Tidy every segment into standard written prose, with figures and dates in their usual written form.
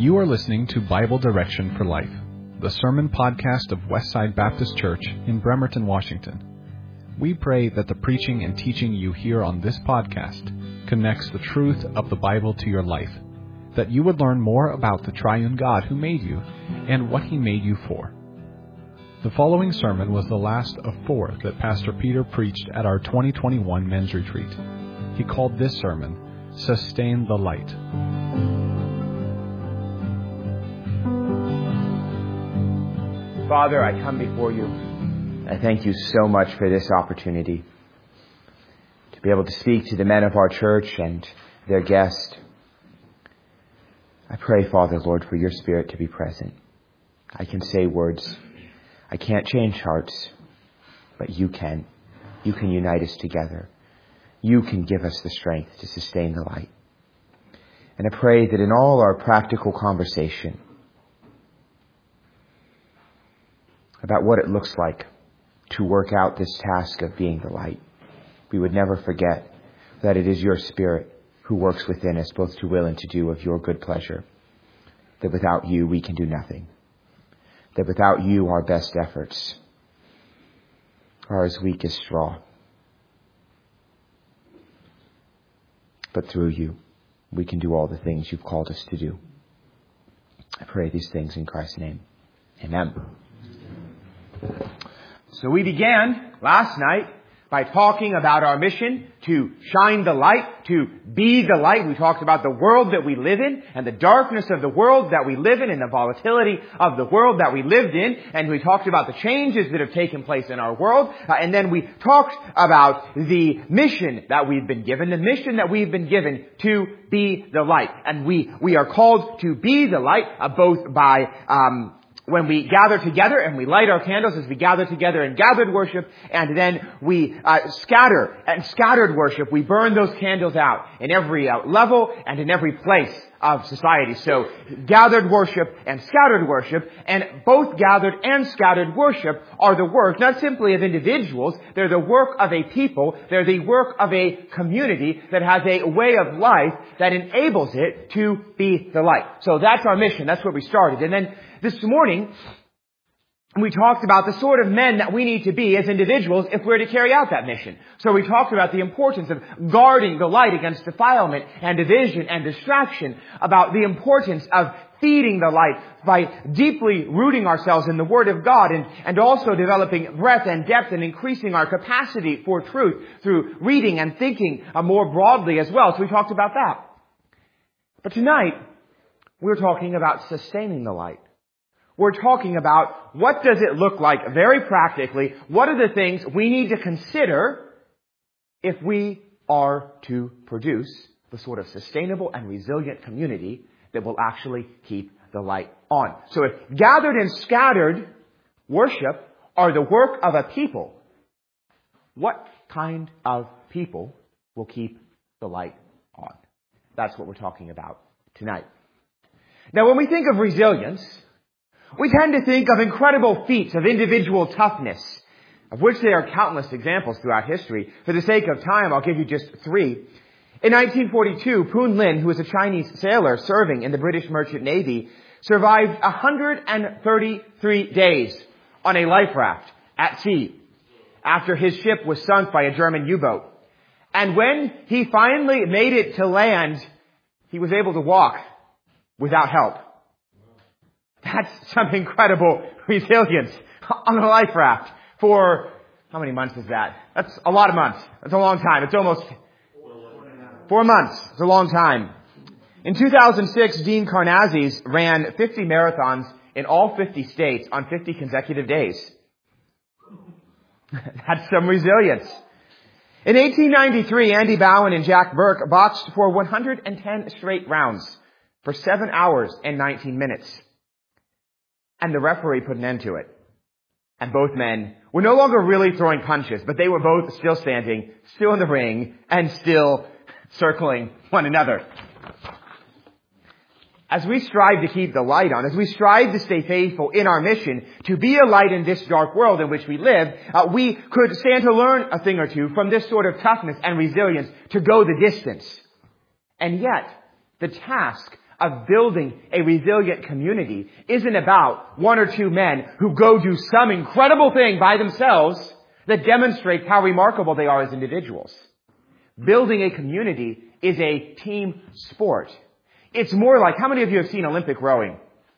You are listening to Bible Direction for Life, the sermon podcast of Westside Baptist Church in Bremerton, Washington. We pray that the preaching and teaching you hear on this podcast connects the truth of the Bible to your life, that you would learn more about the triune God who made you and what He made you for. The following sermon was the last of 4 that Pastor Peter preached at our 2021 men's retreat. He called this sermon, Sustain the Light. Father, I come before you. I thank you so much for this opportunity to be able to speak to the men of our church and their guest. I pray, Father, Lord, for your Spirit to be present. I can say words. I can't change hearts, but you can. You can unite us together. You can give us the strength to sustain the light. And I pray that in all our practical conversation about what it looks like to work out this task of being the light, we would never forget that it is your Spirit who works within us both to will and to do of your good pleasure, that without you we can do nothing, that without you our best efforts are as weak as straw. But through you, we can do all the things you've called us to do. I pray these things in Christ's name. Amen. So we began last night by talking about our mission to shine the light, to be the light. We talked about the world that we live in and the darkness of the world that we live in and the volatility of the world that we lived in. And we talked about the changes that have taken place in our world. And then we talked about the mission that we've been given, to be the light. And we are called to be the light, both by when we gather together and we light our candles as we gather together in gathered worship, and then we scatter and scattered worship. We burn those candles out in every level and in every place of society. So gathered worship and scattered worship, and both gathered and scattered worship are the work not simply of individuals, they're the work of a people, they're the work of a community that has a way of life that enables it to be the light. So that's our mission, that's where we started. And then this morning, we talked about the sort of men that we need to be as individuals if we're to carry out that mission. So we talked about the importance of guarding the light against defilement and division and distraction, about the importance of feeding the light by deeply rooting ourselves in the Word of God, and also developing breadth and depth and increasing our capacity for truth through reading and thinking more broadly as well. So we talked about that. But tonight, we're talking about sustaining the light. We're talking about what does it look like very practically, what are the things we need to consider if we are to produce the sort of sustainable and resilient community that will actually keep the light on. So if gathered and scattered worship are the work of a people, what kind of people will keep the light on? That's what we're talking about tonight. Now, when we think of resilience, we tend to think of incredible feats of individual toughness, of which there are countless examples throughout history. For the sake of time, I'll give you just 3. In 1942, Poon Lin, who was a Chinese sailor serving in the British Merchant Navy, survived 133 days on a life raft at sea after his ship was sunk by a German U-boat. And when he finally made it to land, he was able to walk without help. That's some incredible resilience on a life raft for, how many months is that? That's a lot of months. That's a long time. It's almost 4 months. It's a long time. In 2006, Dean Karnazes ran 50 marathons in all 50 states on 50 consecutive days. That's some resilience. In 1893, Andy Bowen and Jack Burke boxed for 110 straight rounds for 7 hours and 19 minutes. And the referee put an end to it. And both men were no longer really throwing punches, but they were both still standing, still in the ring, and still circling one another. As we strive to keep the light on, as we strive to stay faithful in our mission, to be a light in this dark world in which we live, we could stand to learn a thing or two from this sort of toughness and resilience to go the distance. And yet, the task of building a resilient community isn't about one or two men who go do some incredible thing by themselves that demonstrates how remarkable they are as individuals. Building a community is a team sport. It's more like, how many of you have seen Olympic rowing?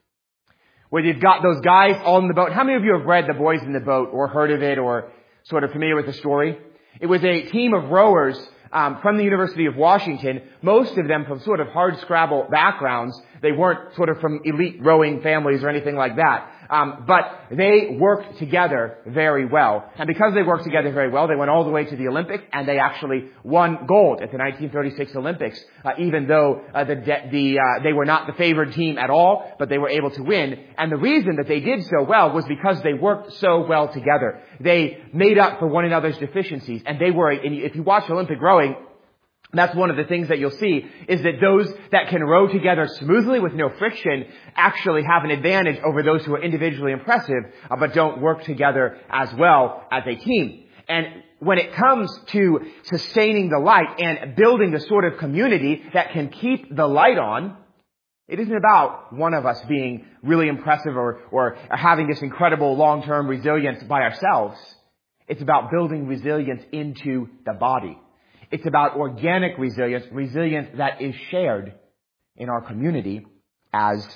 Where you've got those guys all in the boat. How many of you have read The Boys in the Boat or heard of it or sort of familiar with the story? It was a team of rowers from the University of Washington, most of them from sort of hard scrabble backgrounds. They weren't sort of from elite rowing families or anything like that. But they worked together very well. And because they worked together very well, they went all the way to the Olympics, and they actually won gold at the 1936 Olympics, even though they were not the favored team at all, but they were able to win. And the reason that they did so well was because they worked so well together. They made up for one another's deficiencies, and if you watch Olympic rowing, that's one of the things that you'll see, is that those that can row together smoothly with no friction actually have an advantage over those who are individually impressive, but don't work together as well as a team. And when it comes to sustaining the light and building the sort of community that can keep the light on, it isn't about one of us being really impressive or having this incredible long-term resilience by ourselves. It's about building resilience into the body. It's about organic resilience that is shared in our community as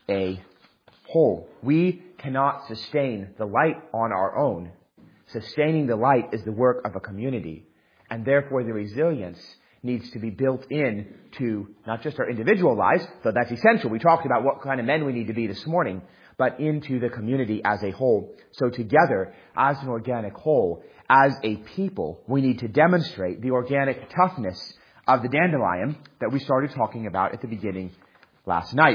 a whole. We cannot sustain the light on our own. Sustaining the light is the work of a community, and therefore the resilience needs to be built in to not just our individual lives, though that's essential. We talked about what kind of men we need to be this morning, but into the community as a whole. So together, as an organic whole, as a people, we need to demonstrate the organic toughness of the dandelion that we started talking about at the beginning last night.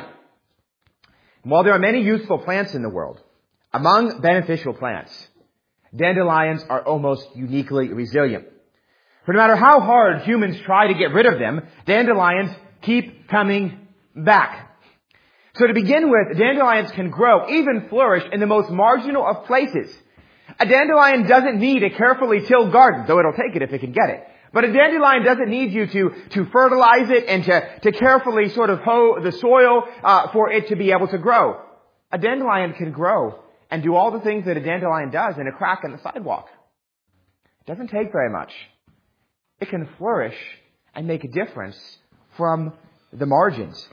While there are many useful plants in the world, among beneficial plants, dandelions are almost uniquely resilient. For no matter how hard humans try to get rid of them, dandelions keep coming back. So to begin with, dandelions can grow, even flourish, in the most marginal of places. A dandelion doesn't need a carefully tilled garden, though it'll take it if it can get it. But a dandelion doesn't need you to fertilize it and to carefully sort of hoe the soil for it to be able to grow. A dandelion can grow and do all the things that a dandelion does in a crack in the sidewalk. It doesn't take very much. It can flourish and make a difference from the margins.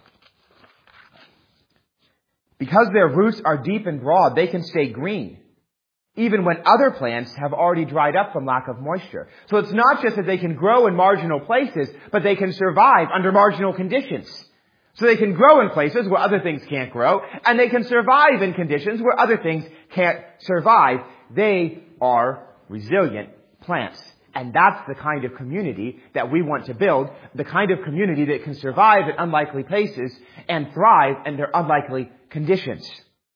Because their roots are deep and broad, they can stay green, even when other plants have already dried up from lack of moisture. So it's not just that they can grow in marginal places, but they can survive under marginal conditions. So they can grow in places where other things can't grow, and they can survive in conditions where other things can't survive. They are resilient plants. And that's the kind of community that we want to build, the kind of community that can survive in unlikely places and thrive under unlikely conditions.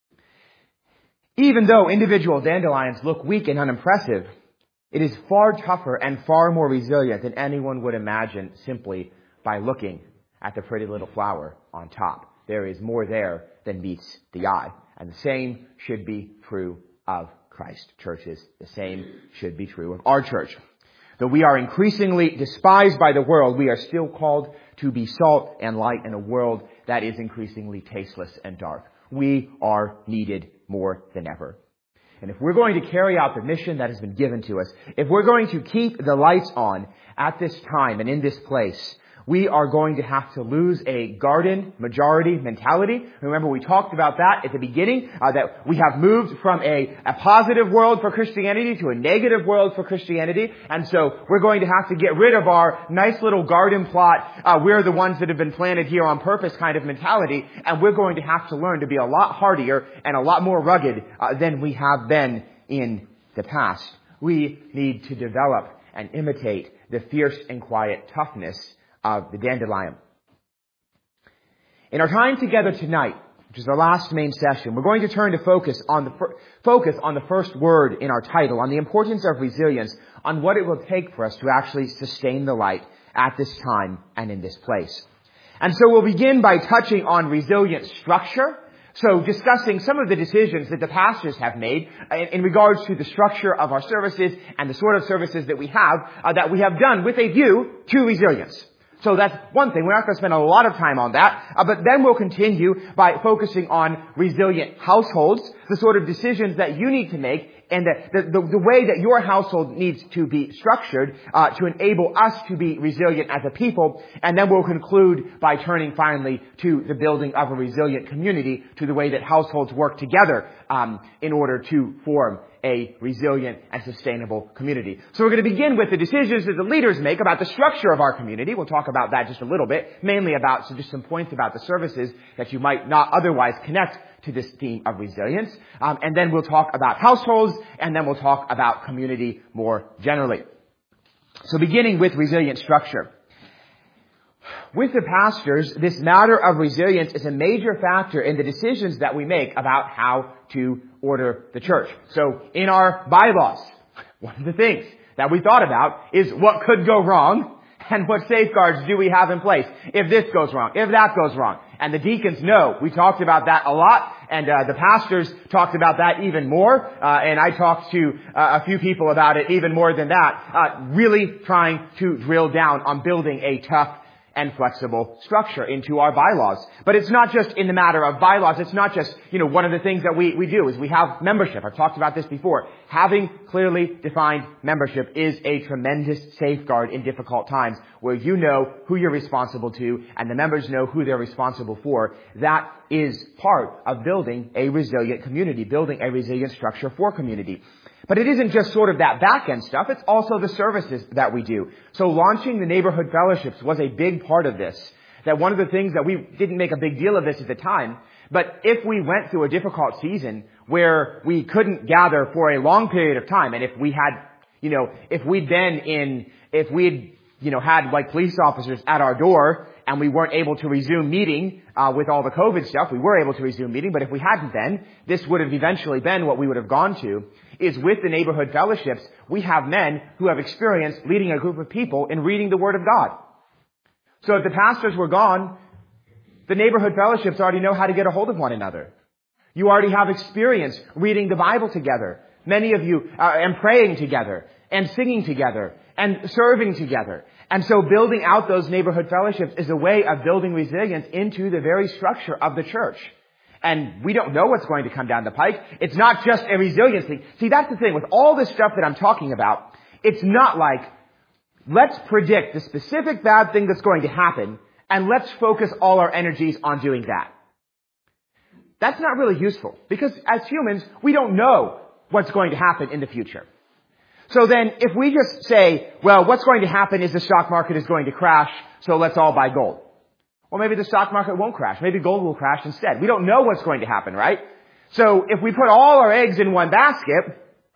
Even though individual dandelions look weak and unimpressive, it is far tougher and far more resilient than anyone would imagine simply by looking at the pretty little flower on top. There is more there than meets the eye. And the same should be true of Christ churches. The same should be true of our church. Though we are increasingly despised by the world, we are still called to be salt and light in a world that is increasingly tasteless and dark. We are needed more than ever. And if we're going to carry out the mission that has been given to us, if we're going to keep the lights on at this time and in this place, we are going to have to lose a garden majority mentality. Remember, we talked about that at the beginning, that we have moved from a positive world for Christianity to a negative world for Christianity. And so we're going to have to get rid of our nice little garden plot, we're the ones that have been planted here on purpose kind of mentality. And we're going to have to learn to be a lot hardier and a lot more rugged than we have been in the past. We need to develop and imitate the fierce and quiet toughness of the dandelion. In our time together tonight, which is our last main session, we're going to turn to focus on the first word in our title, on the importance of resilience, on what it will take for us to actually sustain the light at this time and in this place. And so we'll begin by touching on resilient structure. So discussing some of the decisions that the pastors have made in regards to the structure of our services and the sort of services that we have done with a view to resilience. So that's one thing. We're not going to spend a lot of time on that. But then we'll continue by focusing on resilient households, the sort of decisions that you need to make, and the way that your household needs to be structured to enable us to be resilient as a people. And then we'll conclude by turning finally to the building of a resilient community, to the way that households work together in order to form a resilient and sustainable community. So we're going to begin with the decisions that the leaders make about the structure of our community. We'll talk about that just a little bit, mainly about just some points about the services that you might not otherwise connect to this theme of resilience. And then we'll talk about households, and then we'll talk about community more generally. So beginning with resilient structure. With the pastors, this matter of resilience is a major factor in the decisions that we make about how to order the church. So in our bylaws, one of the things that we thought about is what could go wrong and what safeguards do we have in place if this goes wrong, if that goes wrong. And the deacons know. We talked about that a lot, and the pastors talked about that even more, and I talked to a few people about it even more than that, really trying to drill down on building a tough and flexible structure into our bylaws. But it's not just in the matter of bylaws. It's not just, one of the things that we do is we have membership. I've talked about this before. Having clearly defined membership is a tremendous safeguard in difficult times, where you know who you're responsible to and the members know who they're responsible for. That is part of building a resilient community, building a resilient structure for community. But it isn't just sort of that back-end stuff. It's also the services that we do. So launching the neighborhood fellowships was a big part of this. That one of the things that we didn't make a big deal of this at the time, but if we went through a difficult season where we couldn't gather for a long period of time, and if we had, if we'd had like police officers at our door and we weren't able to resume meeting with all the COVID stuff, we were able to resume meeting, but if we hadn't then, this would have eventually been what we would have gone to, is with the neighborhood fellowships, we have men who have experience leading a group of people in reading the Word of God. So if the pastors were gone, the neighborhood fellowships already know how to get a hold of one another. You already have experience reading the Bible together. Many of you and praying together and singing together and serving together. And so building out those neighborhood fellowships is a way of building resilience into the very structure of the church. And we don't know what's going to come down the pike. It's not just a resilience thing. See, that's the thing. With all this stuff that I'm talking about, it's not like, let's predict the specific bad thing that's going to happen, and let's focus all our energies on doing that. That's not really useful, because as humans, we don't know what's going to happen in the future. So then, if we just say, well, what's going to happen is the stock market is going to crash, so let's all buy gold. Well, maybe the stock market won't crash. Maybe gold will crash instead. We don't know what's going to happen, right? So if we put all our eggs in one basket,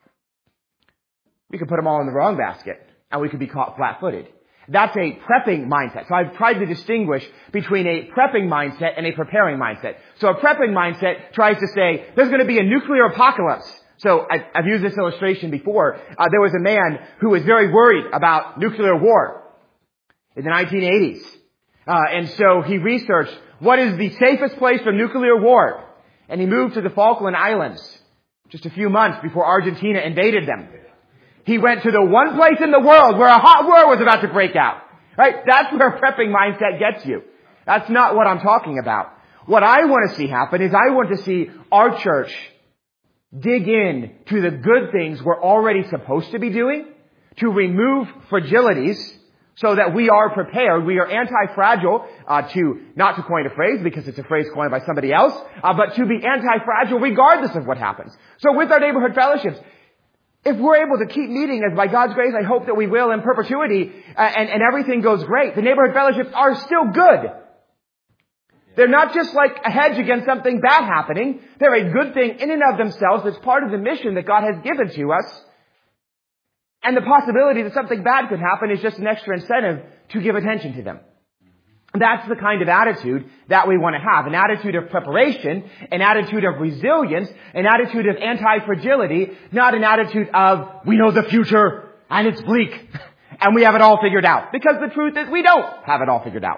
we could put them all in the wrong basket, and we could be caught flat-footed. That's a prepping mindset. So I've tried to distinguish between a prepping mindset and a preparing mindset. So a prepping mindset tries to say, there's going to be a nuclear apocalypse. So I've used this illustration before. There was a man who was very worried about nuclear war in the 1980s. And so he researched, what is the safest place for nuclear war? And he moved to the Falkland Islands just a few months before Argentina invaded them. He went to the one place in the world where a hot war was about to break out. Right? That's where a prepping mindset gets you. That's not what I'm talking about. What I want to see happen is I want to see our church dig in to the good things we're already supposed to be doing, to remove fragilities, so that we are prepared. We are anti-fragile, not to coin a phrase because it's a phrase coined by somebody else, but to be anti-fragile regardless of what happens. So with our neighborhood fellowships, if we're able to keep meeting, as by God's grace I hope that we will in perpetuity, and everything goes great, the neighborhood fellowships are still good. They're not just like a hedge against something bad happening. They're a good thing in and of themselves. That's part of the mission that God has given to us. And the possibility that something bad could happen is just an extra incentive to give attention to them. That's the kind of attitude that we want to have. An attitude of preparation, an attitude of resilience, an attitude of anti-fragility, not an attitude of, we know the future and it's bleak and we have it all figured out. Because the truth is we don't have it all figured out.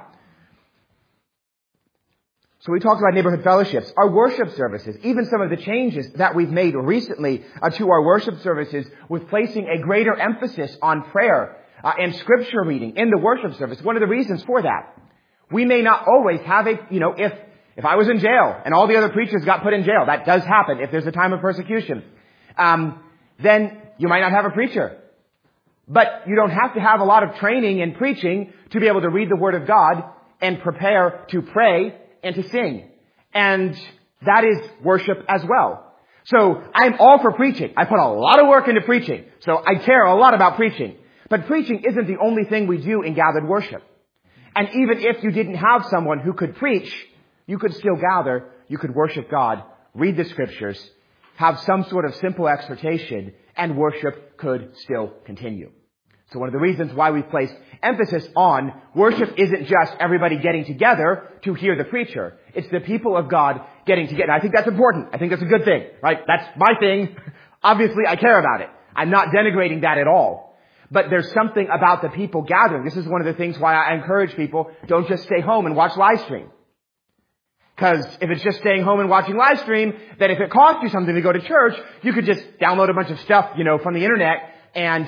So we talked about neighborhood fellowships, our worship services, even some of the changes that we've made recently to our worship services with placing a greater emphasis on prayer. and scripture reading in the worship service. One of the reasons for that. We may not always have if I was in jail and all the other preachers got put in jail, that does happen if there's a time of persecution, then you might not have a preacher. But you don't have to have a lot of training in preaching to be able to read the Word of God and prepare to pray and to sing. And that is worship as well. So I'm all for preaching. I put a lot of work into preaching. So I care a lot about preaching. But preaching isn't the only thing we do in gathered worship. And even if you didn't have someone who could preach, you could still gather, you could worship God, read the scriptures, have some sort of simple exhortation, and worship could still continue. So one of the reasons why we place emphasis on worship isn't just everybody getting together to hear the preacher. It's the people of God getting together. I think that's important. I think that's a good thing, right? That's my thing. Obviously, I care about it. I'm not denigrating that at all. But there's something about the people gathering. This is one of the things why I encourage people, don't just stay home and watch live stream. Because if it's just staying home and watching live stream, then if it costs you something to go to church, you could just download a bunch of stuff, from the internet and,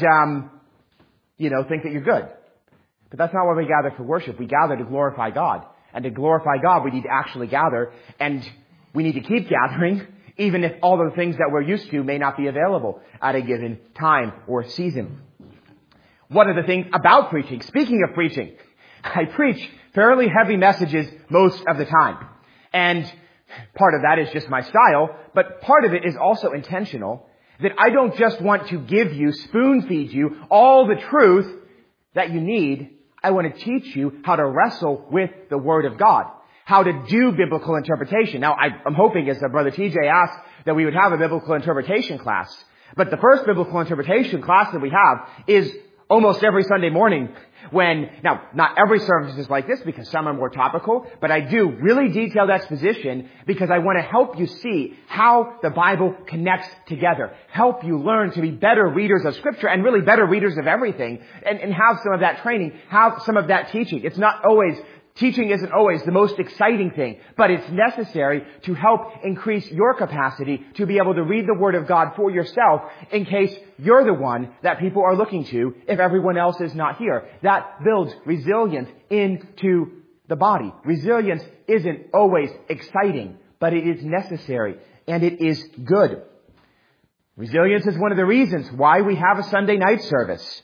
think that you're good. But that's not why we gather for worship. We gather to glorify God. And to glorify God, we need to actually gather. And we need to keep gathering, even if all the things that we're used to may not be available at a given time or season. One of the things about preaching, speaking of preaching, I preach fairly heavy messages most of the time. And part of that is just my style, but part of it is also intentional, that I don't just want to give you, spoon feed you all the truth that you need. I want to teach you how to wrestle with the Word of God, how to do biblical interpretation. Now, I'm hoping, as Brother TJ asked, that we would have a biblical interpretation class. But the first biblical interpretation class that we have is almost every Sunday morning now, not every service is like this because some are more topical, but I do really detailed exposition because I want to help you see how the Bible connects together, help you learn to be better readers of Scripture and really better readers of everything and have some of that training, have some of that teaching. Teaching isn't always the most exciting thing, but it's necessary to help increase your capacity to be able to read the Word of God for yourself in case you're the one that people are looking to if everyone else is not here. That builds resilience into the body. Resilience isn't always exciting, but it is necessary and it is good. Resilience is one of the reasons why we have a Sunday night service.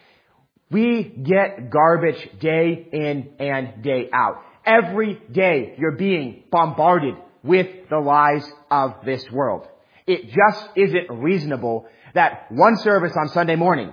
We get garbage day in and day out. Every day you're being bombarded with the lies of this world. It just isn't reasonable that one service on Sunday morning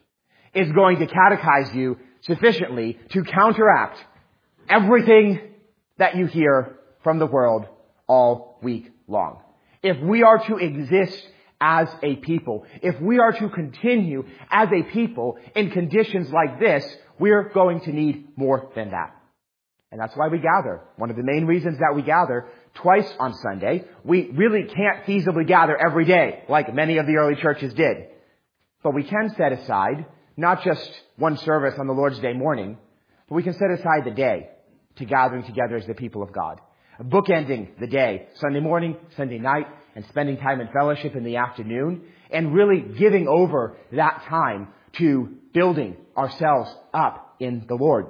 is going to catechize you sufficiently to counteract everything that you hear from the world all week long. If we are to exist as a people, if we are to continue as a people in conditions like this, we're going to need more than that. And that's why we gather. One of the main reasons that we gather twice on Sunday. We really can't feasibly gather every day like many of the early churches did. But we can set aside not just one service on the Lord's Day morning, but we can set aside the day to gathering together as the people of God. Bookending the day, Sunday morning, Sunday night, and spending time in fellowship in the afternoon, and really giving over that time to building ourselves up in the Lord.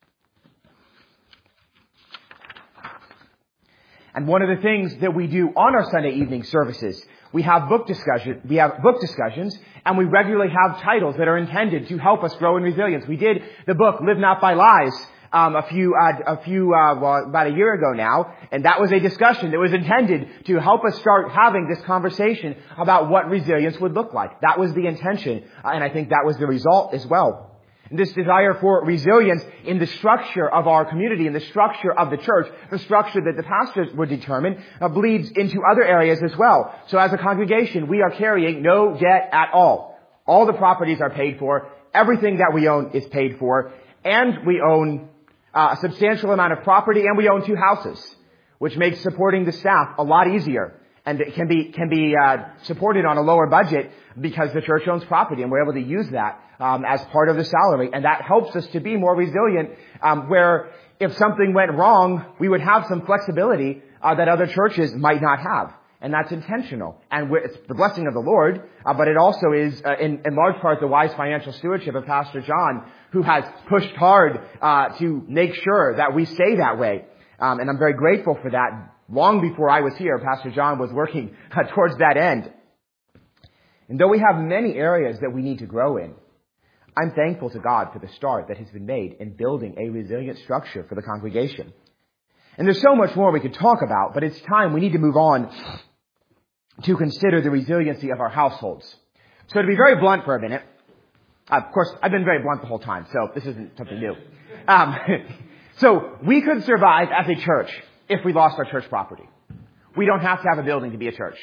And one of the things that we do on our Sunday evening services, we have book discussions, and we regularly have titles that are intended to help us grow in resilience. We did the book Live Not by Lies about a year ago now, and that was a discussion that was intended to help us start having this conversation about what resilience would look like. That was the intention, and I think that was the result as well. And this desire for resilience in the structure of our community, in the structure of the church, the structure that the pastors would determine, bleeds into other areas as well. So as a congregation, we are carrying no debt at all. All the properties are paid for. Everything that we own is paid for. And we own a substantial amount of property, and we own 2 houses, which makes supporting the staff a lot easier. And it can be supported on a lower budget because the church owns property, and we're able to use that as part of the salary. And that helps us to be more resilient, where if something went wrong, we would have some flexibility that other churches might not have. And that's intentional. And it's the blessing of the Lord, but it also is, in large part, the wise financial stewardship of Pastor John, who has pushed hard to make sure that we stay that way. And I'm very grateful for that. Long before I was here, Pastor John was working towards that end. And though we have many areas that we need to grow in, I'm thankful to God for the start that has been made in building a resilient structure for the congregation. And there's so much more we could talk about, but it's time we need to move on to consider the resiliency of our households. So to be very blunt for a minute, of course, I've been very blunt the whole time, so this isn't something new. So we could survive as a church if we lost our church property. We don't have to have a building to be a church.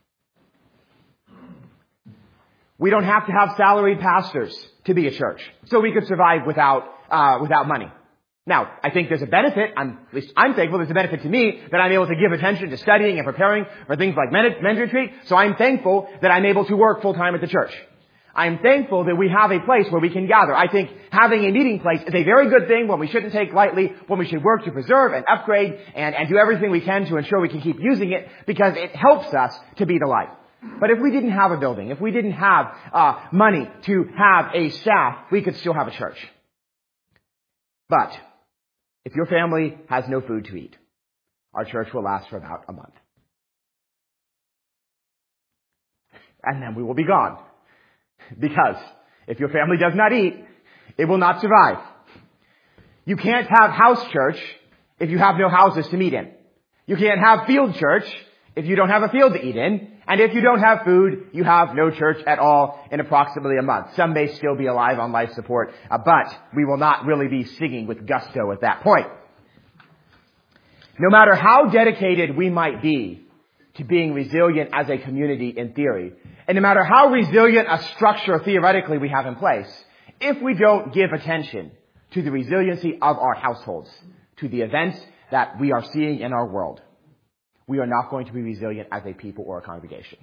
We don't have to have salaried pastors to be a church. So we could survive without money. Now, I think there's a benefit, at least I'm thankful there's a benefit to me that I'm able to give attention to studying and preparing for things like men's retreat. So I'm thankful that I'm able to work full time at the church. I'm thankful that we have a place where we can gather. I think having a meeting place is a very good thing, one we shouldn't take lightly, one we should work to preserve and upgrade and do everything we can to ensure we can keep using it because it helps us to be the light. But if we didn't have a building, if we didn't have money to have a staff, we could still have a church. But if your family has no food to eat, our church will last for about a month. And then we will be gone. Because if your family does not eat, it will not survive. You can't have house church if you have no houses to meet in. You can't have field church if you don't have a field to eat in. And if you don't have food, you have no church at all in approximately a month. Some may still be alive on life support, but we will not really be singing with gusto at that point. No matter how dedicated we might be to being resilient as a community in theory, and no matter how resilient a structure theoretically we have in place, if we don't give attention to the resiliency of our households, to the events that we are seeing in our world, we are not going to be resilient as a people or a congregation.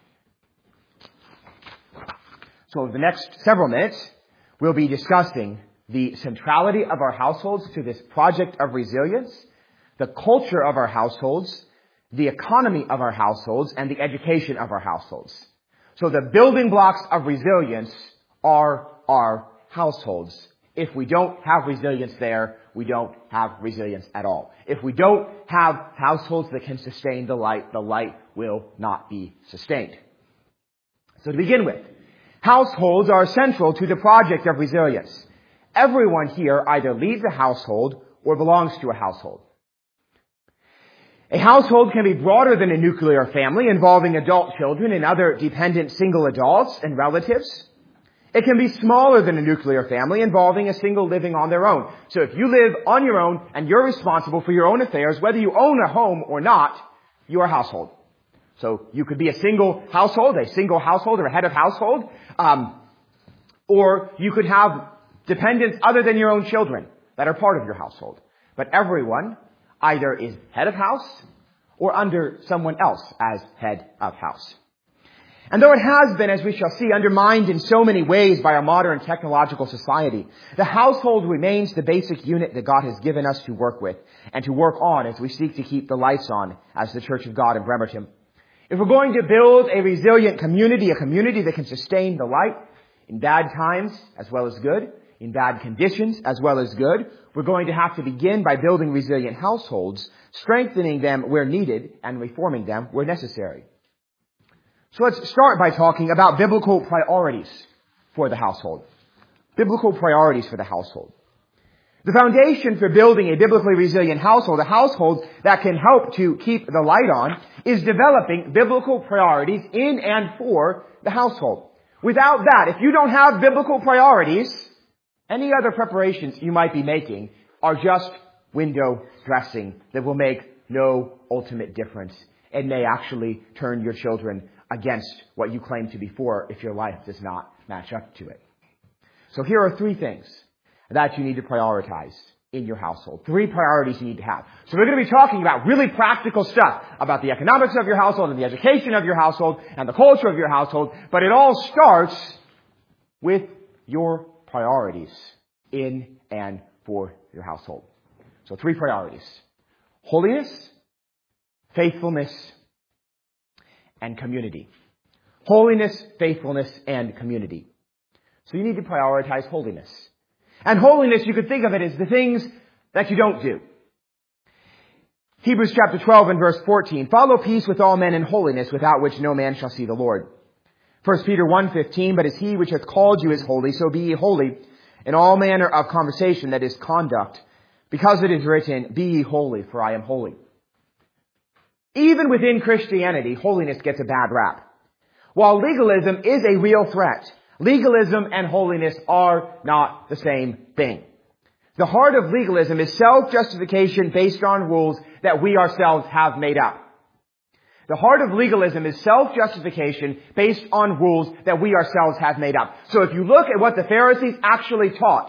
So over the next several minutes, we'll be discussing the centrality of our households to this project of resilience, the culture of our households, the economy of our households, and the education of our households. So the building blocks of resilience are our households. If we don't have resilience there, we don't have resilience at all. If we don't have households that can sustain the light will not be sustained. So to begin with, households are central to the project of resilience. Everyone here either leads a household or belongs to a household. A household can be broader than a nuclear family involving adult children and other dependent single adults and relatives. It can be smaller than a nuclear family involving a single living on their own. So if you live on your own and you're responsible for your own affairs, whether you own a home or not, you are a household. So you could be a single household or a head of household, or you could have dependents other than your own children that are part of your household. But everyone either is head of house or under someone else as head of house. And though it has been, as we shall see, undermined in so many ways by our modern technological society, the household remains the basic unit that God has given us to work with and to work on as we seek to keep the lights on as the Church of God in Bremerton. If we're going to build a resilient community, a community that can sustain the light in bad times as well as good, in bad conditions as well as good, we're going to have to begin by building resilient households, strengthening them where needed, and reforming them where necessary. So let's start by talking about biblical priorities for the household. Biblical priorities for the household. The foundation for building a biblically resilient household, a household that can help to keep the light on, is developing biblical priorities in and for the household. Without that, if you don't have biblical priorities, any other preparations you might be making are just window dressing that will make no ultimate difference and may actually turn your children against what you claim to be for if your life does not match up to it. So here are three things that you need to prioritize in your household. Three priorities you need to have. So we're going to be talking about really practical stuff about the economics of your household and the education of your household and the culture of your household. But it all starts with your priorities in and for your household. So three priorities: holiness, faithfulness, and community. Holiness, faithfulness, and community. So you need to prioritize holiness. And holiness, you could think of it as the things that you don't do. Hebrews chapter 12 and verse 14. Follow peace with all men and holiness, without which no man shall see the Lord. 1 Peter 1:15. But as he which hath called you is holy, so be ye holy in all manner of conversation, that is, conduct. Because it is written, be ye holy, for I am holy. Even within Christianity, holiness gets a bad rap. While legalism is a real threat, legalism and holiness are not the same thing. The heart of legalism is self-justification based on rules that we ourselves have made up. The heart of legalism is self-justification based on rules that we ourselves have made up. So if you look at what the Pharisees actually taught,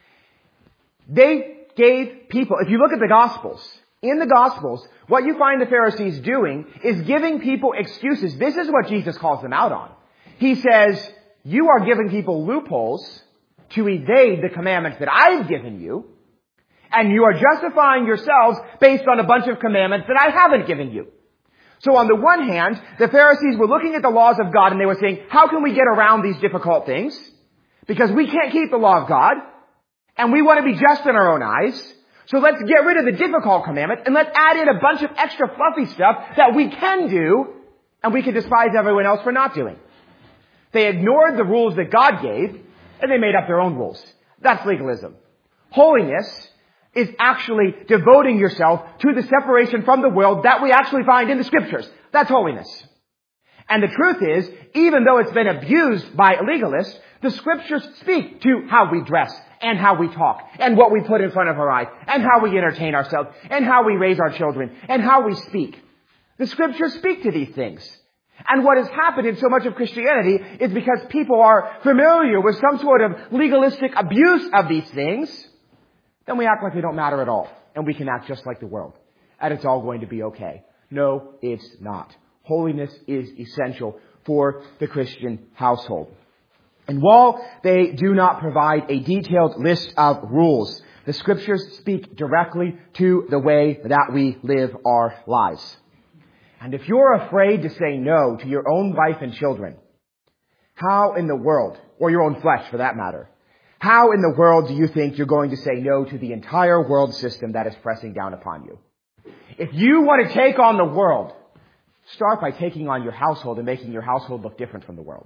they gave people, if you look at the Gospels, in the Gospels, what you find the Pharisees doing is giving people excuses. This is what Jesus calls them out on. He says, you are giving people loopholes to evade the commandments that I've given you, and you are justifying yourselves based on a bunch of commandments that I haven't given you. So on the one hand, the Pharisees were looking at the laws of God and they were saying, how can we get around these difficult things? Because we can't keep the law of God, and we want to be just in our own eyes. So let's get rid of the difficult commandment and let's add in a bunch of extra fluffy stuff that we can do and we can despise everyone else for not doing. They ignored the rules that God gave and they made up their own rules. That's legalism. Holiness is actually devoting yourself to the separation from the world that we actually find in the Scriptures. That's holiness. And the truth is, even though it's been abused by legalists, the Scriptures speak to how we dress and how we talk and what we put in front of our eyes and how we entertain ourselves and how we raise our children and how we speak. The Scriptures speak to these things. And what has happened in so much of Christianity is because people are familiar with some sort of legalistic abuse of these things, then we act like they don't matter at all. And we can act just like the world. And it's all going to be okay. No, it's not. Holiness is essential for the Christian household. And while they do not provide a detailed list of rules, the Scriptures speak directly to the way that we live our lives. And if you're afraid to say no to your own wife and children, how in the world, or your own flesh for that matter, how in the world do you think you're going to say no to the entire world system that is pressing down upon you? If you want to take on the world, start by taking on your household and making your household look different from the world.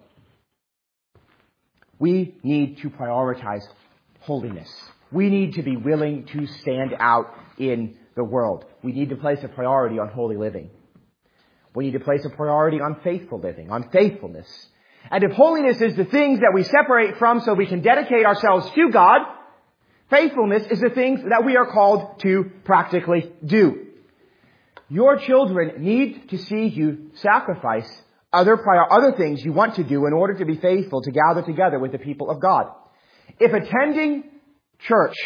We need to prioritize holiness. We need to be willing to stand out in the world. We need to place a priority on holy living. We need to place a priority on faithful living, on faithfulness. And if holiness is the things that we separate from so we can dedicate ourselves to God, faithfulness is the things that we are called to practically do. Your children need to see you sacrifice other things you want to do in order to be faithful to gather together with the people of God. If attending church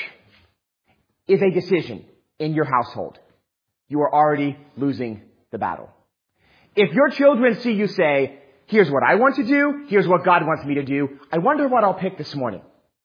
is a decision in your household, you are already losing the battle. If your children see you say, here's what I want to do, here's what God wants me to do, I wonder what I'll pick this morning,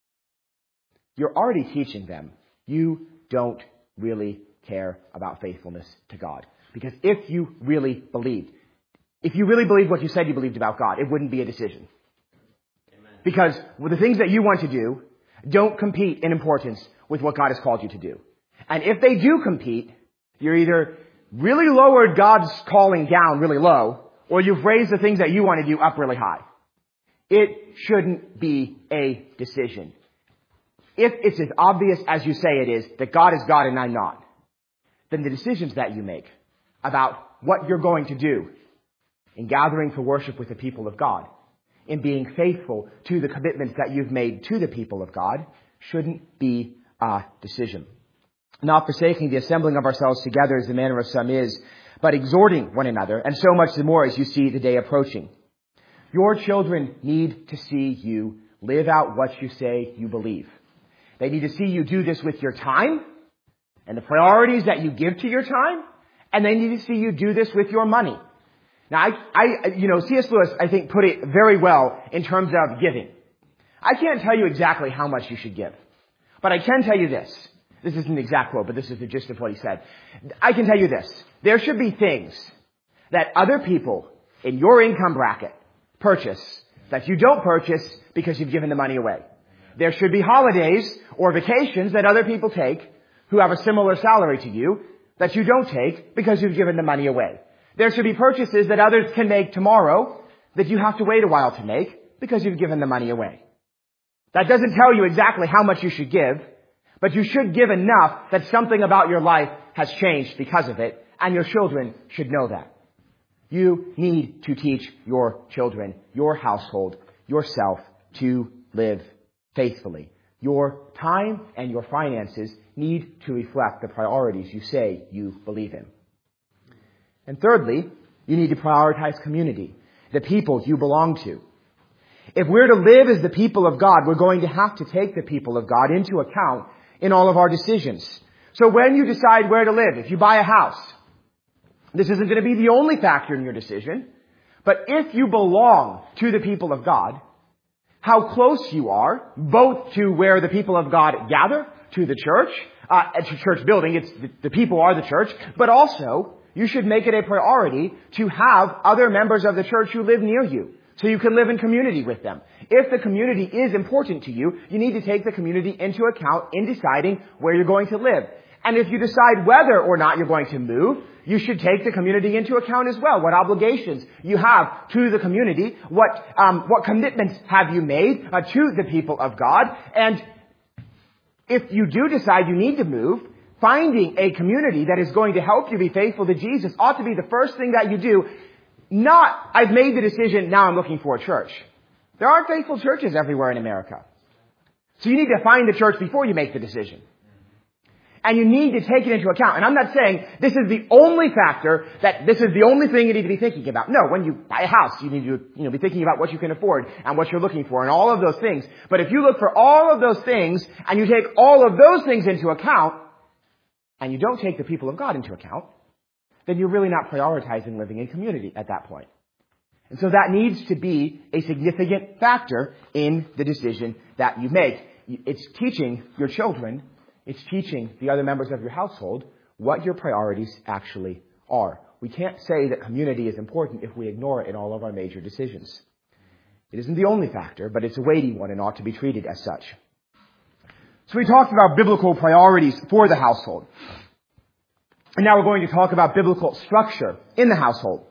you're already teaching them you don't really care about faithfulness to God. Because if you really believed what you said you believed about God, it wouldn't be a decision. Amen. Because the things that you want to do don't compete in importance with what God has called you to do. And if they do compete, you're either really lowered God's calling down really low, or you've raised the things that you want to do up really high. It shouldn't be a decision. If it's as obvious as you say it is, that God is God and I'm not, then the decisions that you make about what you're going to do in gathering for worship with the people of God, in being faithful to the commitments that you've made to the people of God, shouldn't be a decision. Not forsaking the assembling of ourselves together as the manner of some is, but exhorting one another, and so much the more as you see the day approaching. Your children need to see you live out what you say you believe. They need to see you do this with your time and the priorities that you give to your time, and they need to see you do this with your money. Now, C.S. Lewis, I think, put it very well in terms of giving. I can't tell you exactly how much you should give, but I can tell you this. This isn't the exact quote, but this is the gist of what he said. I can tell you this. There should be things that other people in your income bracket purchase that you don't purchase because you've given the money away. There should be holidays or vacations that other people take who have a similar salary to you that you don't take because you've given the money away. There should be purchases that others can make tomorrow that you have to wait a while to make because you've given the money away. That doesn't tell you exactly how much you should give, but you should give enough that something about your life has changed because of it, and your children should know that. You need to teach your children, your household, yourself to live faithfully. Your time and your finances need to reflect the priorities you say you believe in. And thirdly, you need to prioritize community, the people you belong to. If we're to live as the people of God, we're going to have to take the people of God into account in all of our decisions. So when you decide where to live, if you buy a house, this isn't going to be the only factor in your decision, but if you belong to the people of God, how close you are, both to where the people of God gather, to the church, to church building, it's the people are the church, but also you should make it a priority to have other members of the church who live near you, so you can live in community with them. If the community is important to you, you need to take the community into account in deciding where you're going to live. And if you decide whether or not you're going to move, you should take the community into account as well. What obligations you have to the community, what commitments have you made to the people of God. And if you do decide you need to move, finding a community that is going to help you be faithful to Jesus ought to be the first thing that you do. Not, I've made the decision, now I'm looking for a church. There aren't faithful churches everywhere in America. So you need to find the church before you make the decision. And you need to take it into account. And I'm not saying this is the only factor, that this is the only thing you need to be thinking about. No, when you buy a house, you need to be thinking about what you can afford and what you're looking for and all of those things. But if you look for all of those things and you take all of those things into account and you don't take the people of God into account, then you're really not prioritizing living in community at that point. And so that needs to be a significant factor in the decision that you make. It's teaching your children, it's teaching the other members of your household what your priorities actually are. We can't say that community is important if we ignore it in all of our major decisions. It isn't the only factor, but it's a weighty one and ought to be treated as such. So we talked about biblical priorities for the household. And now we're going to talk about biblical structure in the household.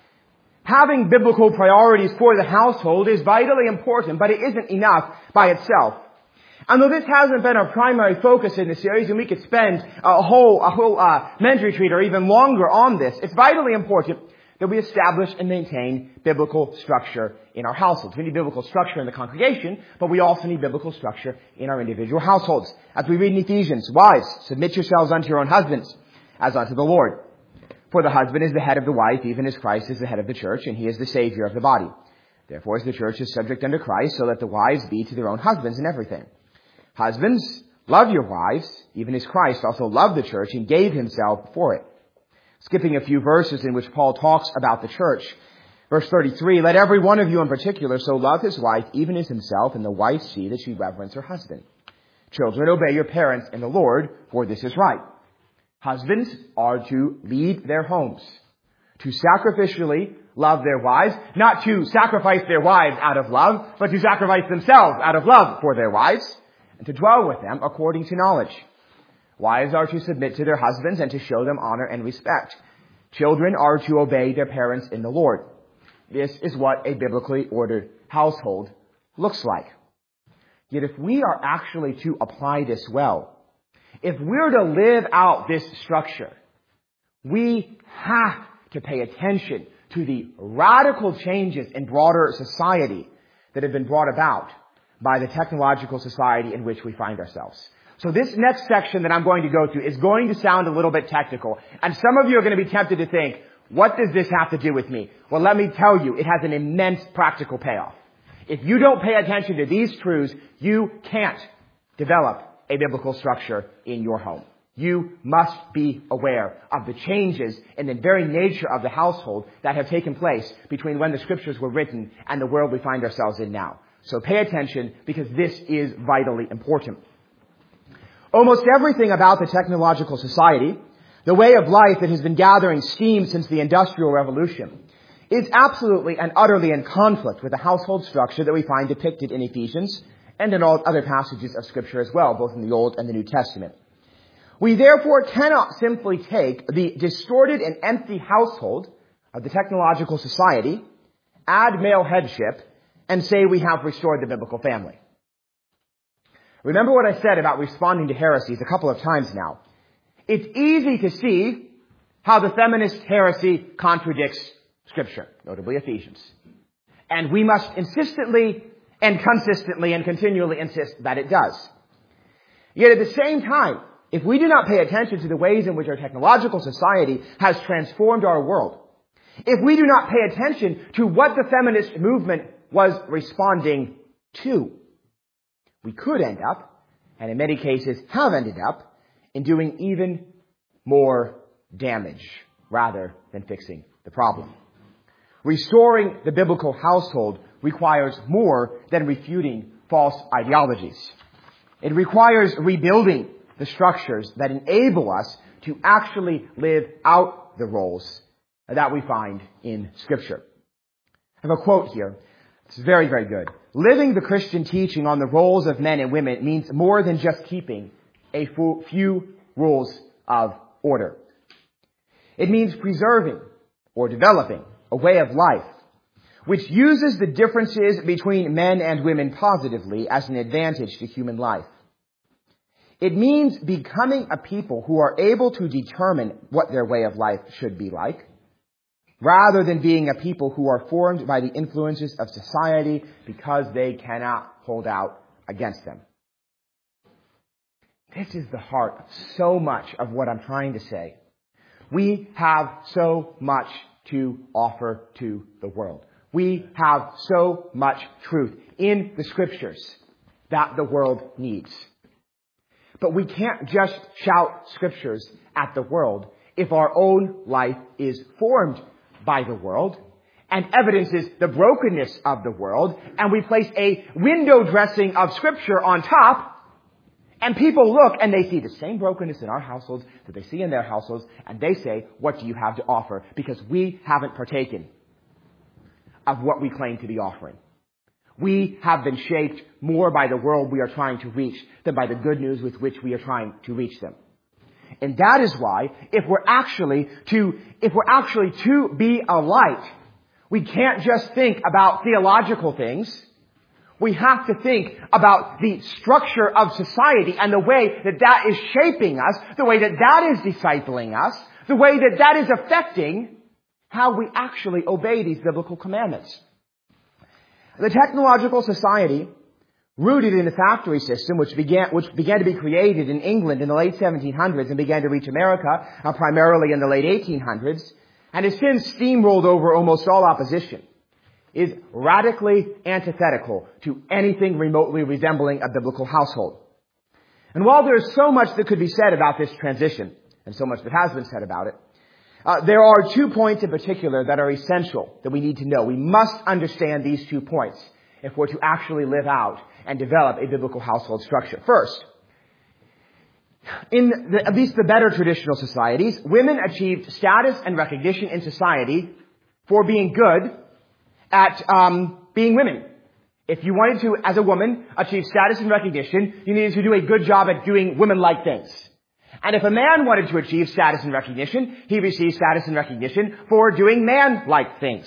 Having biblical priorities for the household is vitally important, but it isn't enough by itself. And though this hasn't been our primary focus in the series, and we could spend a whole men's retreat or even longer on this, it's vitally important that we establish and maintain biblical structure in our households. We need biblical structure in the congregation, but we also need biblical structure in our individual households. As we read in Ephesians, wives, submit yourselves unto your own husbands, as unto the Lord. For the husband is the head of the wife, even as Christ is the head of the church, and he is the Savior of the body. Therefore, as the church is subject unto Christ, so let the wives be to their own husbands in everything. Husbands, love your wives, even as Christ also loved the church and gave himself for it. Skipping a few verses in which Paul talks about the church. Verse 33, let every one of you in particular so love his wife, even as himself, and the wife see that she reverence her husband. Children, obey your parents in the Lord, for this is right. Husbands are to lead their homes, to sacrificially love their wives, not to sacrifice their wives out of love, but to sacrifice themselves out of love for their wives, and to dwell with them according to knowledge. Wives are to submit to their husbands and to show them honor and respect. Children are to obey their parents in the Lord. This is what a biblically ordered household looks like. Yet if we are actually to apply this well, if we're to live out this structure, we have to pay attention to the radical changes in broader society that have been brought about by the technological society in which we find ourselves. So this next section that I'm going to go through is going to sound a little bit technical. And some of you are going to be tempted to think, what does this have to do with me? Well, let me tell you, it has an immense practical payoff. If you don't pay attention to these truths, you can't develop a biblical structure in your home. You must be aware of the changes in the very nature of the household that have taken place between when the scriptures were written and the world we find ourselves in now. So pay attention, because this is vitally important. Almost everything about the technological society, the way of life that has been gathering steam since the Industrial Revolution, is absolutely and utterly in conflict with the household structure that we find depicted in Ephesians and in all other passages of Scripture as well, both in the Old and the New Testament. We therefore cannot simply take the distorted and empty household of the technological society, add male headship, and say we have restored the biblical family. Remember what I said about responding to heresies a couple of times now. It's easy to see how the feminist heresy contradicts Scripture, notably Ephesians. And we must insistently and consistently and continually insist that it does. Yet at the same time, if we do not pay attention to the ways in which our technological society has transformed our world, if we do not pay attention to what the feminist movement was responding to, we could end up, and in many cases have ended up, in doing even more damage rather than fixing the problem. Restoring the biblical household requires more than refuting false ideologies. It requires rebuilding the structures that enable us to actually live out the roles that we find in Scripture. I have a quote here. It's very, very good. Living the Christian teaching on the roles of men and women means more than just keeping a few rules of order. It means preserving or developing a way of life which uses the differences between men and women positively as an advantage to human life. It means becoming a people who are able to determine what their way of life should be like, rather than being a people who are formed by the influences of society because they cannot hold out against them. This is the heart of so much of what I'm trying to say. We have so much to offer to the world. We have so much truth in the Scriptures that the world needs. But we can't just shout Scriptures at the world if our own life is formed by the world and evidences the brokenness of the world, and we place a window dressing of Scripture on top, and people look and they see the same brokenness in our households that they see in their households, and they say, what do you have to offer? Because we haven't partaken of what we claim to be offering. We have been shaped more by the world we are trying to reach than by the good news with which we are trying to reach them. And that is why, if we're actually to be a light, we can't just think about theological things. We have to think about the structure of society and the way that is shaping us, the way that is discipling us, the way that is affecting how we actually obey these biblical commandments. The technological society, rooted in the factory system, which began to be created in England in the late 1700s and began to reach America primarily in the late 1800s, and has since steamrolled over almost all opposition, is radically antithetical to anything remotely resembling a biblical household. And while there's so much that could be said about this transition, and so much that has been said about it, there are 2 points in particular that are essential that we need to know. We must understand these 2 points if we're to actually live out and develop a biblical household structure. First, in at least the better traditional societies, women achieved status and recognition in society for being good at being women. If you wanted to, as a woman, achieve status and recognition, you needed to do a good job at doing women-like things. And if a man wanted to achieve status and recognition, he received status and recognition for doing man-like things.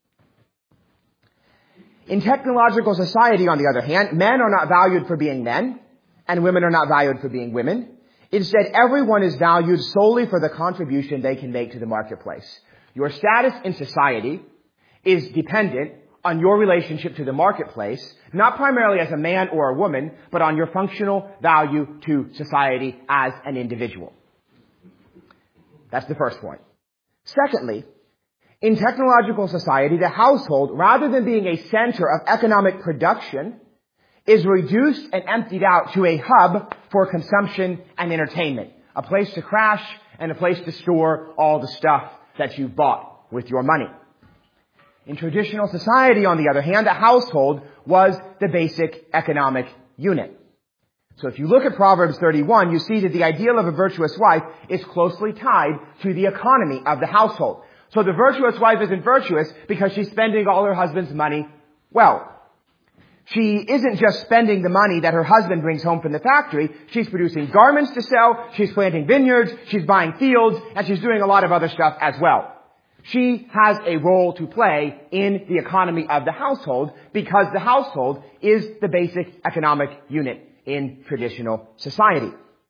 In technological society, on the other hand, men are not valued for being men, and women are not valued for being women. Instead, everyone is valued solely for the contribution they can make to the marketplace. Your status in society is dependent on your relationship to the marketplace, not primarily as a man or a woman, but on your functional value to society as an individual. That's the first point. Secondly, in technological society, the household, rather than being a center of economic production, is reduced and emptied out to a hub for consumption and entertainment, a place to crash and a place to store all the stuff that you've bought with your money. In traditional society, on the other hand, the household was the basic economic unit. So if you look at Proverbs 31, you see that the ideal of a virtuous wife is closely tied to the economy of the household. So the virtuous wife isn't virtuous because she's spending all her husband's money well. She isn't just spending the money that her husband brings home from the factory. She's producing garments to sell, she's planting vineyards, she's buying fields, and she's doing a lot of other stuff as well. She has a role to play in the economy of the household because the household is the basic economic unit in traditional society.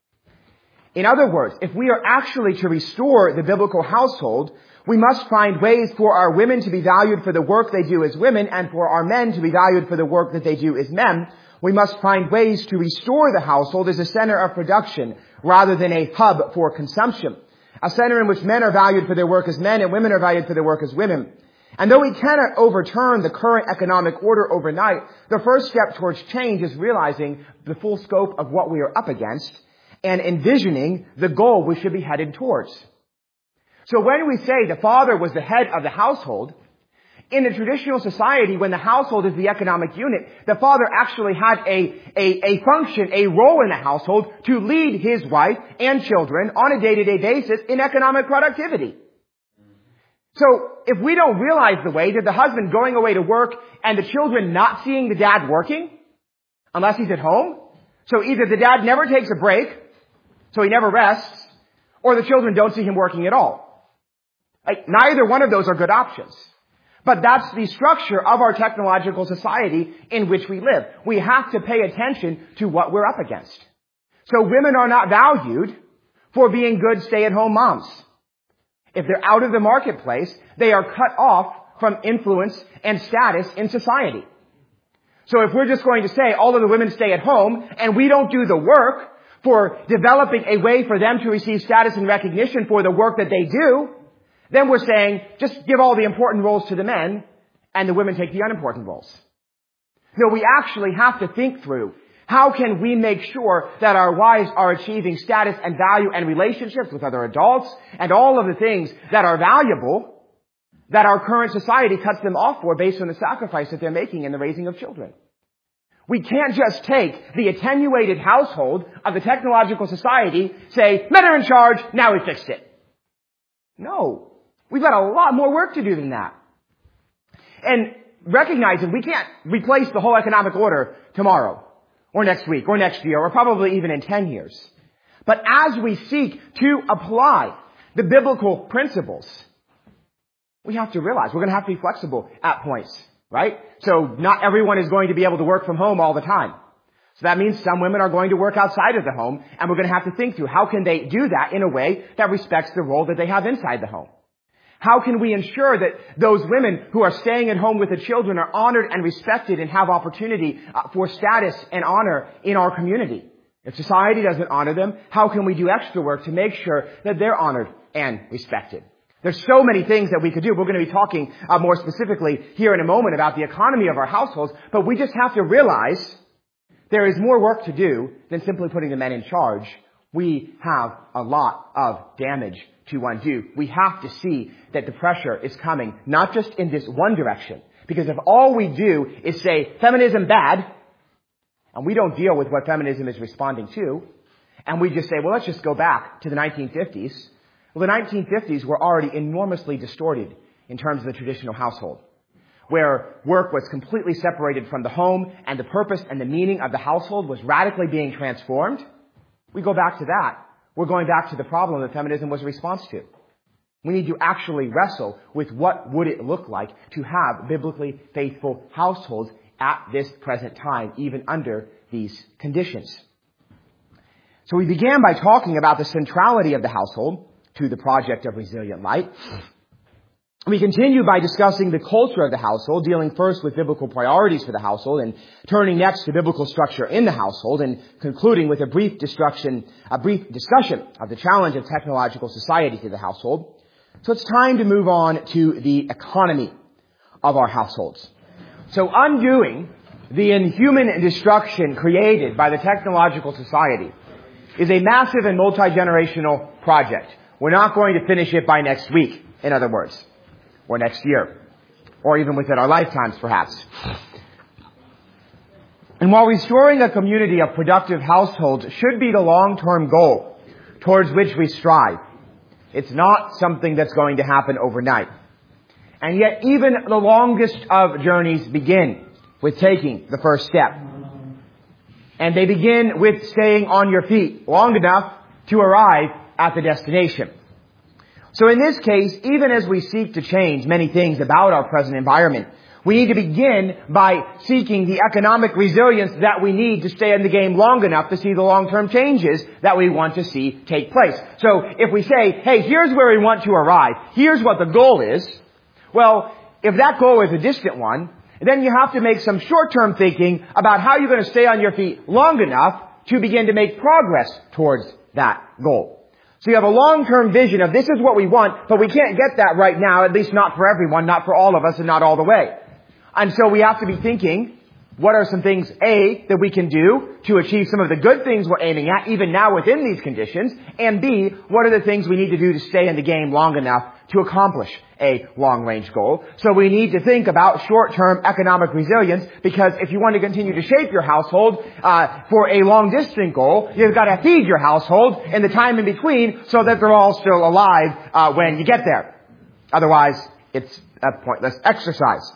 In other words, if we are actually to restore the biblical household, we must find ways for our women to be valued for the work they do as women and for our men to be valued for the work that they do as men. We must find ways to restore the household as a center of production rather than a hub for consumption. A center in which men are valued for their work as men and women are valued for their work as women. And though we cannot overturn the current economic order overnight, the first step towards change is realizing the full scope of what we are up against and envisioning the goal we should be headed towards. So when we say the father was the head of the household, in a traditional society, when the household is the economic unit, the father actually had a function, a role in the household to lead his wife and children on a day-to-day basis in economic productivity. So if we don't realize the way that the husband going away to work and the children not seeing the dad working, unless he's at home, so either the dad never takes a break, so he never rests, or the children don't see him working at all. Neither one of those are good options. But that's the structure of our technological society in which we live. We have to pay attention to what we're up against. So women are not valued for being good stay-at-home moms. If they're out of the marketplace, they are cut off from influence and status in society. So if we're just going to say all of the women stay at home and we don't do the work for developing a way for them to receive status and recognition for the work that they do, then we're saying, just give all the important roles to the men, and the women take the unimportant roles. No, we actually have to think through, how can we make sure that our wives are achieving status and value and relationships with other adults, and all of the things that are valuable, that our current society cuts them off for based on the sacrifice that they're making in the raising of children. We can't just take the attenuated household of the technological society, say, men are in charge, now we fixed it. No. We've got a lot more work to do than that. And recognizing we can't replace the whole economic order tomorrow, or next week, or next year, or probably even in 10 years. But as we seek to apply the biblical principles, we have to realize we're going to have to be flexible at points, right? So not everyone is going to be able to work from home all the time. So that means some women are going to work outside of the home, and we're going to have to think through how can they do that in a way that respects the role that they have inside the home. How can we ensure that those women who are staying at home with the children are honored and respected and have opportunity for status and honor in our community? If society doesn't honor them, how can we do extra work to make sure that they're honored and respected? There's so many things that we could do. We're going to be talking more specifically here in a moment about the economy of our households, but we just have to realize there is more work to do than simply putting the men in charge. We have a lot of damage to undo. We have to see that the pressure is coming, not just in this one direction. Because if all we do is say, feminism bad, and we don't deal with what feminism is responding to, and we just say, well, let's just go back to the 1950s. Well, the 1950s were already enormously distorted in terms of the traditional household, where work was completely separated from the home, and the purpose and the meaning of the household was radically being transformed. We go back to that. We're going back to the problem that feminism was a response to. We need to actually wrestle with what would it look like to have biblically faithful households at this present time, even under these conditions. So we began by talking about the centrality of the household to the project of Resilient Light. We continue by discussing the culture of the household, dealing first with biblical priorities for the household and turning next to biblical structure in the household and concluding with a brief discussion of the challenge of technological society to the household. So it's time to move on to the economy of our households. So undoing the inhuman destruction created by the technological society is a massive and multi-generational project. We're not going to finish it by next week, in other words. Or next year, or even within our lifetimes, perhaps. And while restoring a community of productive households should be the long-term goal towards which we strive, It's not something that's going to happen overnight. And yet even the longest of journeys begin with taking the first step. And they begin with staying on your feet long enough to arrive at the destination. So in this case, even as we seek to change many things about our present environment, we need to begin by seeking the economic resilience that we need to stay in the game long enough to see the long-term changes that we want to see take place. So if we say, hey, here's where we want to arrive, here's what the goal is, well, if that goal is a distant one, then you have to make some short-term thinking about how you're going to stay on your feet long enough to begin to make progress towards that goal. So you have a long-term vision of this is what we want, but we can't get that right now, at least not for everyone, not for all of us, and not all the way. And so we have to be thinking, what are some things, A, that we can do to achieve some of the good things we're aiming at, even now within these conditions, and B, what are the things we need to do to stay in the game long enough to accomplish a long-range goal. So we need to think about short-term economic resilience, because if you want to continue to shape your household for a long-distance goal, you've got to feed your household in the time in between so that they're all still alive when you get there. Otherwise, it's a pointless exercise.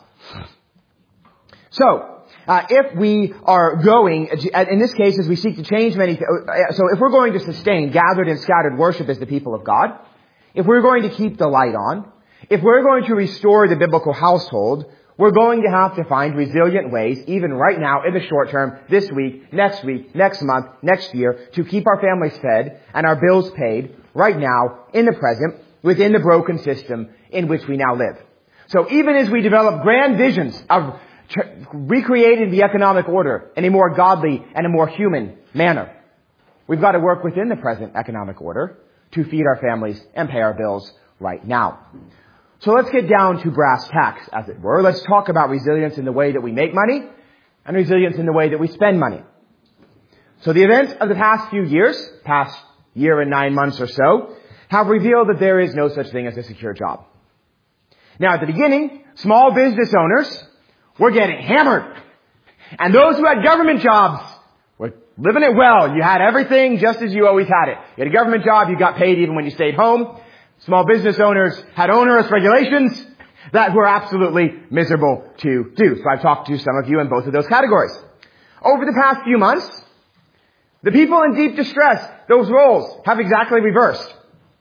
So, if we are going, in this case, as we seek to change so if we're going to sustain gathered and scattered worship as the people of God, if we're going to keep the light on, if we're going to restore the biblical household, we're going to have to find resilient ways, even right now, in the short term, this week, next month, next year, to keep our families fed and our bills paid right now, in the present, within the broken system in which we now live. So even as we develop grand visions of recreating the economic order in a more godly and a more human manner, we've got to work within the present economic order to feed our families and pay our bills right now. So let's get down to brass tacks, as it were. Let's talk about resilience in the way that we make money and resilience in the way that we spend money. So the events of the past few years, past year and 9 months or so, have revealed that there is no such thing as a secure job. Now at the beginning, small business owners were getting hammered. And those who had government jobs were living it well. You had everything just as you always had it. You had a government job, you got paid even when you stayed home. Small business owners had onerous regulations that were absolutely miserable to do. So I've talked to some of you in both of those categories. Over the past few months, the people in deep distress, those roles have exactly reversed.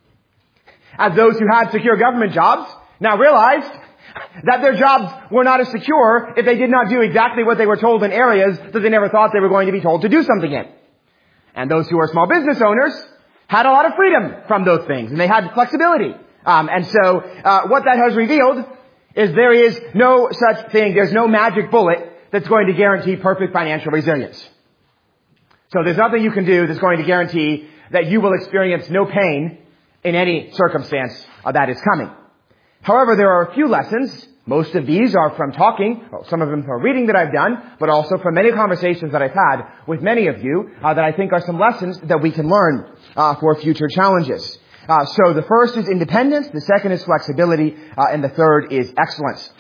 As those who had secure government jobs now realized that their jobs were not as secure if they did not do exactly what they were told in areas that they never thought they were going to be told to do something in. And those who are small business owners had a lot of freedom from those things, and they had flexibility. And so what that has revealed is there is no such thing, there's no magic bullet that's going to guarantee perfect financial resilience. So there's nothing you can do that's going to guarantee that you will experience no pain in any circumstance that is coming. However, there are a few lessons. Most of these are from some of them from reading that I've done, but also from many conversations that I've had with many of you that I think are some lessons that we can learn for future challenges. So the first is independence, the second is flexibility, and the third is excellence.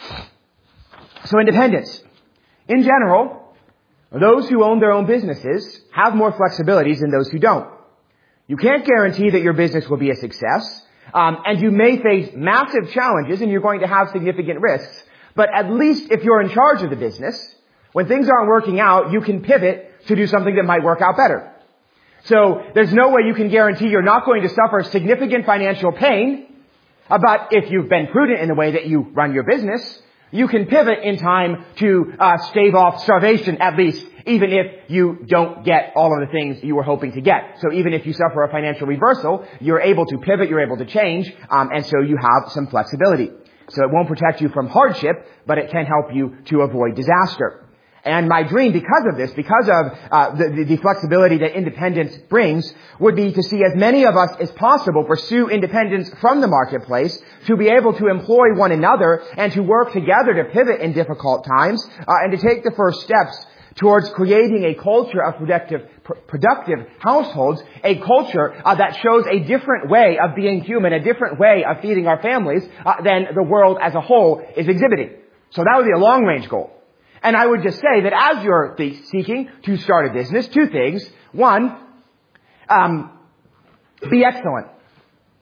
So independence. In general, those who own their own businesses have more flexibilities than those who don't. You can't guarantee that your business will be a success. And you may face massive challenges and you're going to have significant risks. But at least if you're in charge of the business, when things aren't working out, you can pivot to do something that might work out better. So there's no way you can guarantee you're not going to suffer significant financial pain. But if you've been prudent in the way that you run your business, you can pivot in time to stave off starvation at least, even if you don't get all of the things you were hoping to get. So even if you suffer a financial reversal, you're able to pivot, you're able to change, and so you have some flexibility. So it won't protect you from hardship, but it can help you to avoid disaster. And my dream, because of this, because of the flexibility that independence brings, would be to see as many of us as possible pursue independence from the marketplace, to be able to employ one another and to work together to pivot in difficult times, and to take the first steps towards creating a culture of productive households, a culture that shows a different way of being human, a different way of feeding our families than the world as a whole is exhibiting. So that would be a long-range goal. And I would just say that as you're seeking to start a business, two things. One, be excellent.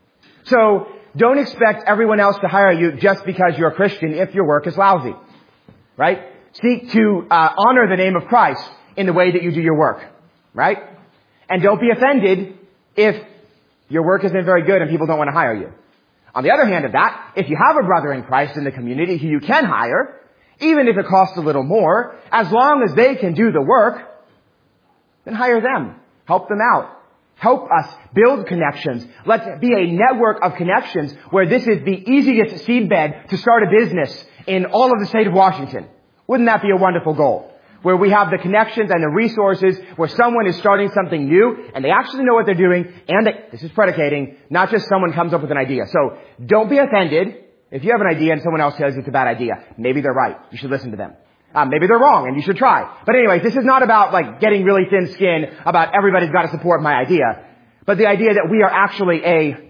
So don't expect everyone else to hire you just because you're a Christian if your work is lousy. Right? Seek to honor the name of Christ in the way that you do your work. Right? And don't be offended if your work isn't very good and people don't want to hire you. On the other hand of that, if you have a brother in Christ in the community who you can hire, even if it costs a little more, as long as they can do the work, then hire them. Help them out. Help us build connections. Let's be a network of connections where this is the easiest seedbed to start a business in all of the state of Washington. Wouldn't that be a wonderful goal? Where we have the connections and the resources where someone is starting something new and they actually know what they're doing and this is predicating, not just someone comes up with an idea. So don't be offended if you have an idea and someone else says it's a bad idea. Maybe they're right. You should listen to them. Maybe they're wrong and you should try. But anyways, this is not about like getting really thin skin about everybody's got to support my idea. But the idea that we are actually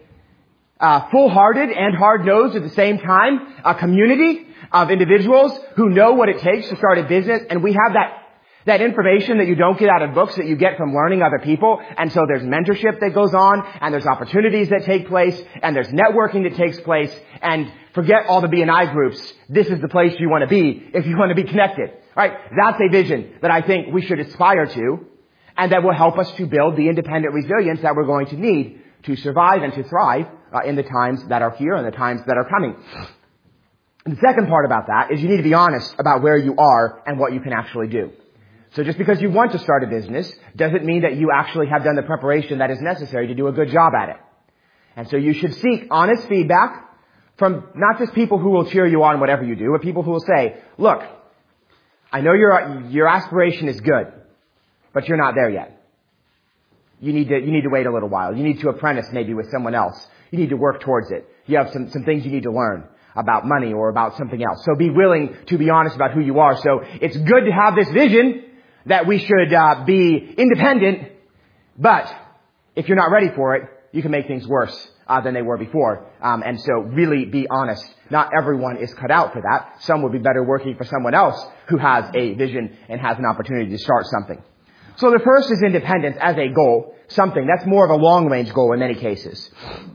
a full-hearted and hard-nosed at the same time, a community of individuals who know what it takes to start a business, and we have that information that you don't get out of books that you get from learning other people, and so there's mentorship that goes on, and there's opportunities that take place, and there's networking that takes place, and forget all the B&I groups. This is the place you want to be if you want to be connected. Right? That's a vision that I think we should aspire to, and that will help us to build the independent resilience that we're going to need to survive and to thrive in the times that are here and the times that are coming. And the second part about that is you need to be honest about where you are and what you can actually do. So just because you want to start a business doesn't mean that you actually have done the preparation that is necessary to do a good job at it. And so you should seek honest feedback from not just people who will cheer you on whatever you do, but people who will say, look, I know your aspiration is good, but you're not there yet. You need to wait a little while. You need to apprentice maybe with someone else. You need to work towards it. You have some things you need to learn about money or about something else. So be willing to be honest about who you are. So it's good to have this vision that we should be independent, but if you're not ready for it, you can make things worse than they were before. And so really be honest. Not everyone is cut out for that. Some would be better working for someone else who has a vision and has an opportunity to start something. So the first is independence as a goal, something that's more of a long-range goal in many cases.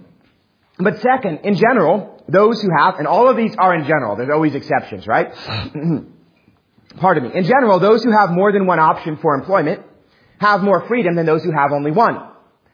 But second, in general, those who have, and all of these are in general, there's always exceptions, right? Pardon me. In general, those who have more than one option for employment have more freedom than those who have only one.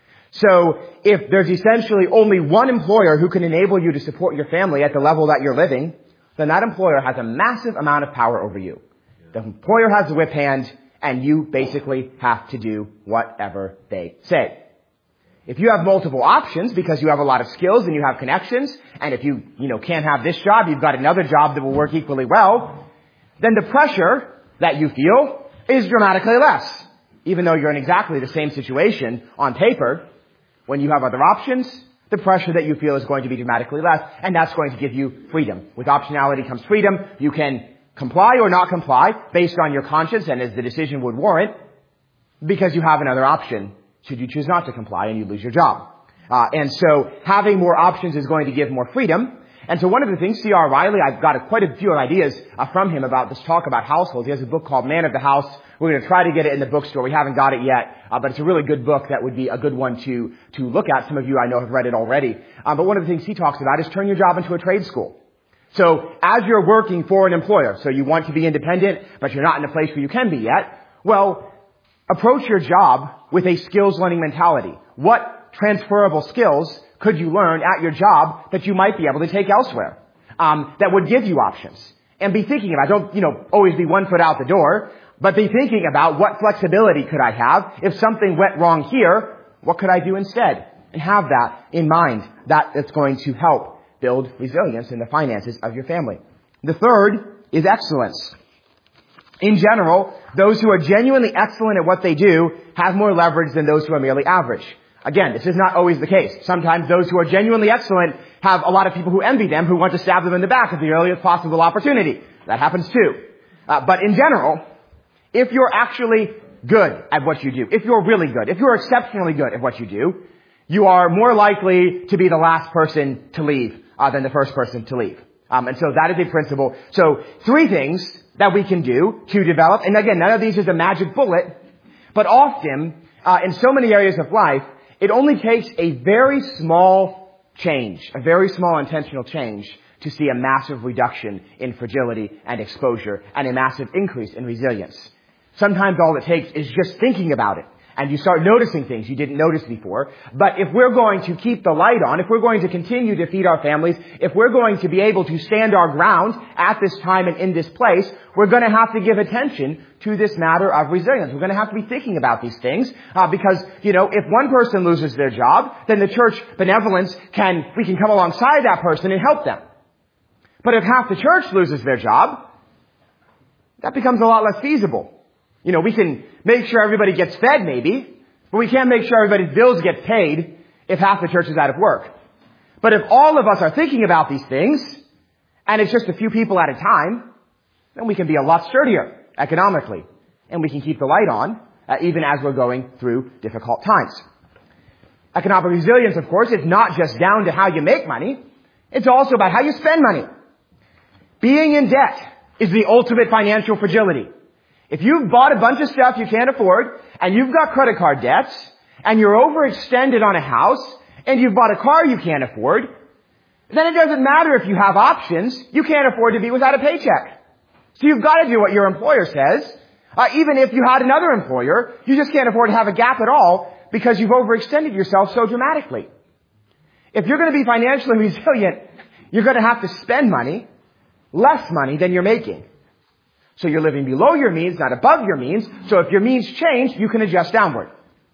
So if there's essentially only one employer who can enable you to support your family at the level that you're living, then that employer has a massive amount of power over you. The employer has the whip hand, and you basically have to do whatever they say. If you have multiple options because you have a lot of skills and you have connections, and if you can't have this job, you've got another job that will work equally well, then the pressure that you feel is dramatically less. Even though you're in exactly the same situation on paper, when you have other options, the pressure that you feel is going to be dramatically less, and that's going to give you freedom. With optionality comes freedom. You can comply or not comply based on your conscience and as the decision would warrant, because you have another option should you choose not to comply and you lose your job. And so having more options is going to give more freedom. And so one of the things, C.R. Riley, I've got quite a few ideas from him about this talk about households. He has a book called Man of the House. We're going to try to get it in the bookstore. We haven't got it yet, but it's a really good book that would be a good one to look at. Some of you I know have read it already. But one of the things he talks about is turn your job into a trade school. So as you're working for an employer, so you want to be independent, but you're not in a place where you can be yet, well, approach your job with a skills learning mentality. What transferable skills could you learn at your job that you might be able to take elsewhere, that would give you options? And be thinking about, don't, always be 1 foot out the door, but be thinking about what flexibility could I have? If something went wrong here, what could I do instead? And have that in mind. That's going to help build resilience in the finances of your family. The third is excellence. In general, those who are genuinely excellent at what they do have more leverage than those who are merely average. Again, this is not always the case. Sometimes those who are genuinely excellent have a lot of people who envy them, who want to stab them in the back at the earliest possible opportunity. That happens too. But in general, if you're actually good at what you do, if you're really good, if you're exceptionally good at what you do, you are more likely to be the last person to leave than the first person to leave. And so that is a principle. So 3 things that we can do to develop, and again, none of these is a magic bullet, but often in so many areas of life, it only takes a very small change, a very small intentional change, to see a massive reduction in fragility and exposure and a massive increase in resilience. Sometimes all it takes is just thinking about it, and you start noticing things you didn't notice before. But if we're going to keep the light on, if we're going to continue to feed our families, if we're going to be able to stand our ground at this time and in this place, we're going to have to give attention to this matter of resilience. We're going to have to be thinking about these things, because, if one person loses their job, then the church benevolence we can come alongside that person and help them. But if half the church loses their job, that becomes a lot less feasible. We can make sure everybody gets fed maybe, but we can't make sure everybody's bills get paid if half the church is out of work. But if all of us are thinking about these things, and it's just a few people at a time, then we can be a lot sturdier economically, and we can keep the light on, even as we're going through difficult times. Economic resilience, of course, is not just down to how you make money. It's also about how you spend money. Being in debt is the ultimate financial fragility. If you've bought a bunch of stuff you can't afford, and you've got credit card debts, and you're overextended on a house, and you've bought a car you can't afford, then it doesn't matter if you have options. You can't afford to be without a paycheck. So you've got to do what your employer says. Even if you had another employer, you just can't afford to have a gap at all because you've overextended yourself so dramatically. If you're going to be financially resilient, you're going to have to spend money, less money than you're making. So you're living below your means, not above your means. So if your means change, you can adjust downward.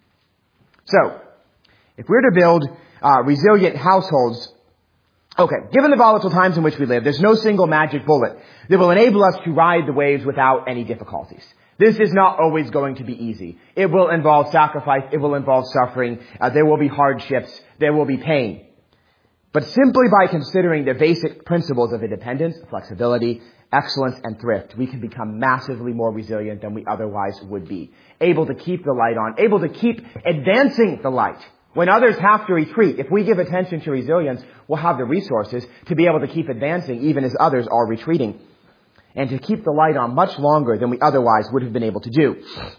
So, if we're to build resilient households, given the volatile times in which we live, there's no single magic bullet that will enable us to ride the waves without any difficulties. This is not always going to be easy. It will involve sacrifice. It will involve suffering. There will be hardships. There will be pain. But simply by considering the basic principles of independence, flexibility, excellence, and thrift, we can become massively more resilient than we otherwise would be. Able to keep the light on, able to keep advancing the light. When others have to retreat, if we give attention to resilience, we'll have the resources to be able to keep advancing even as others are retreating. And to keep the light on much longer than we otherwise would have been able to do.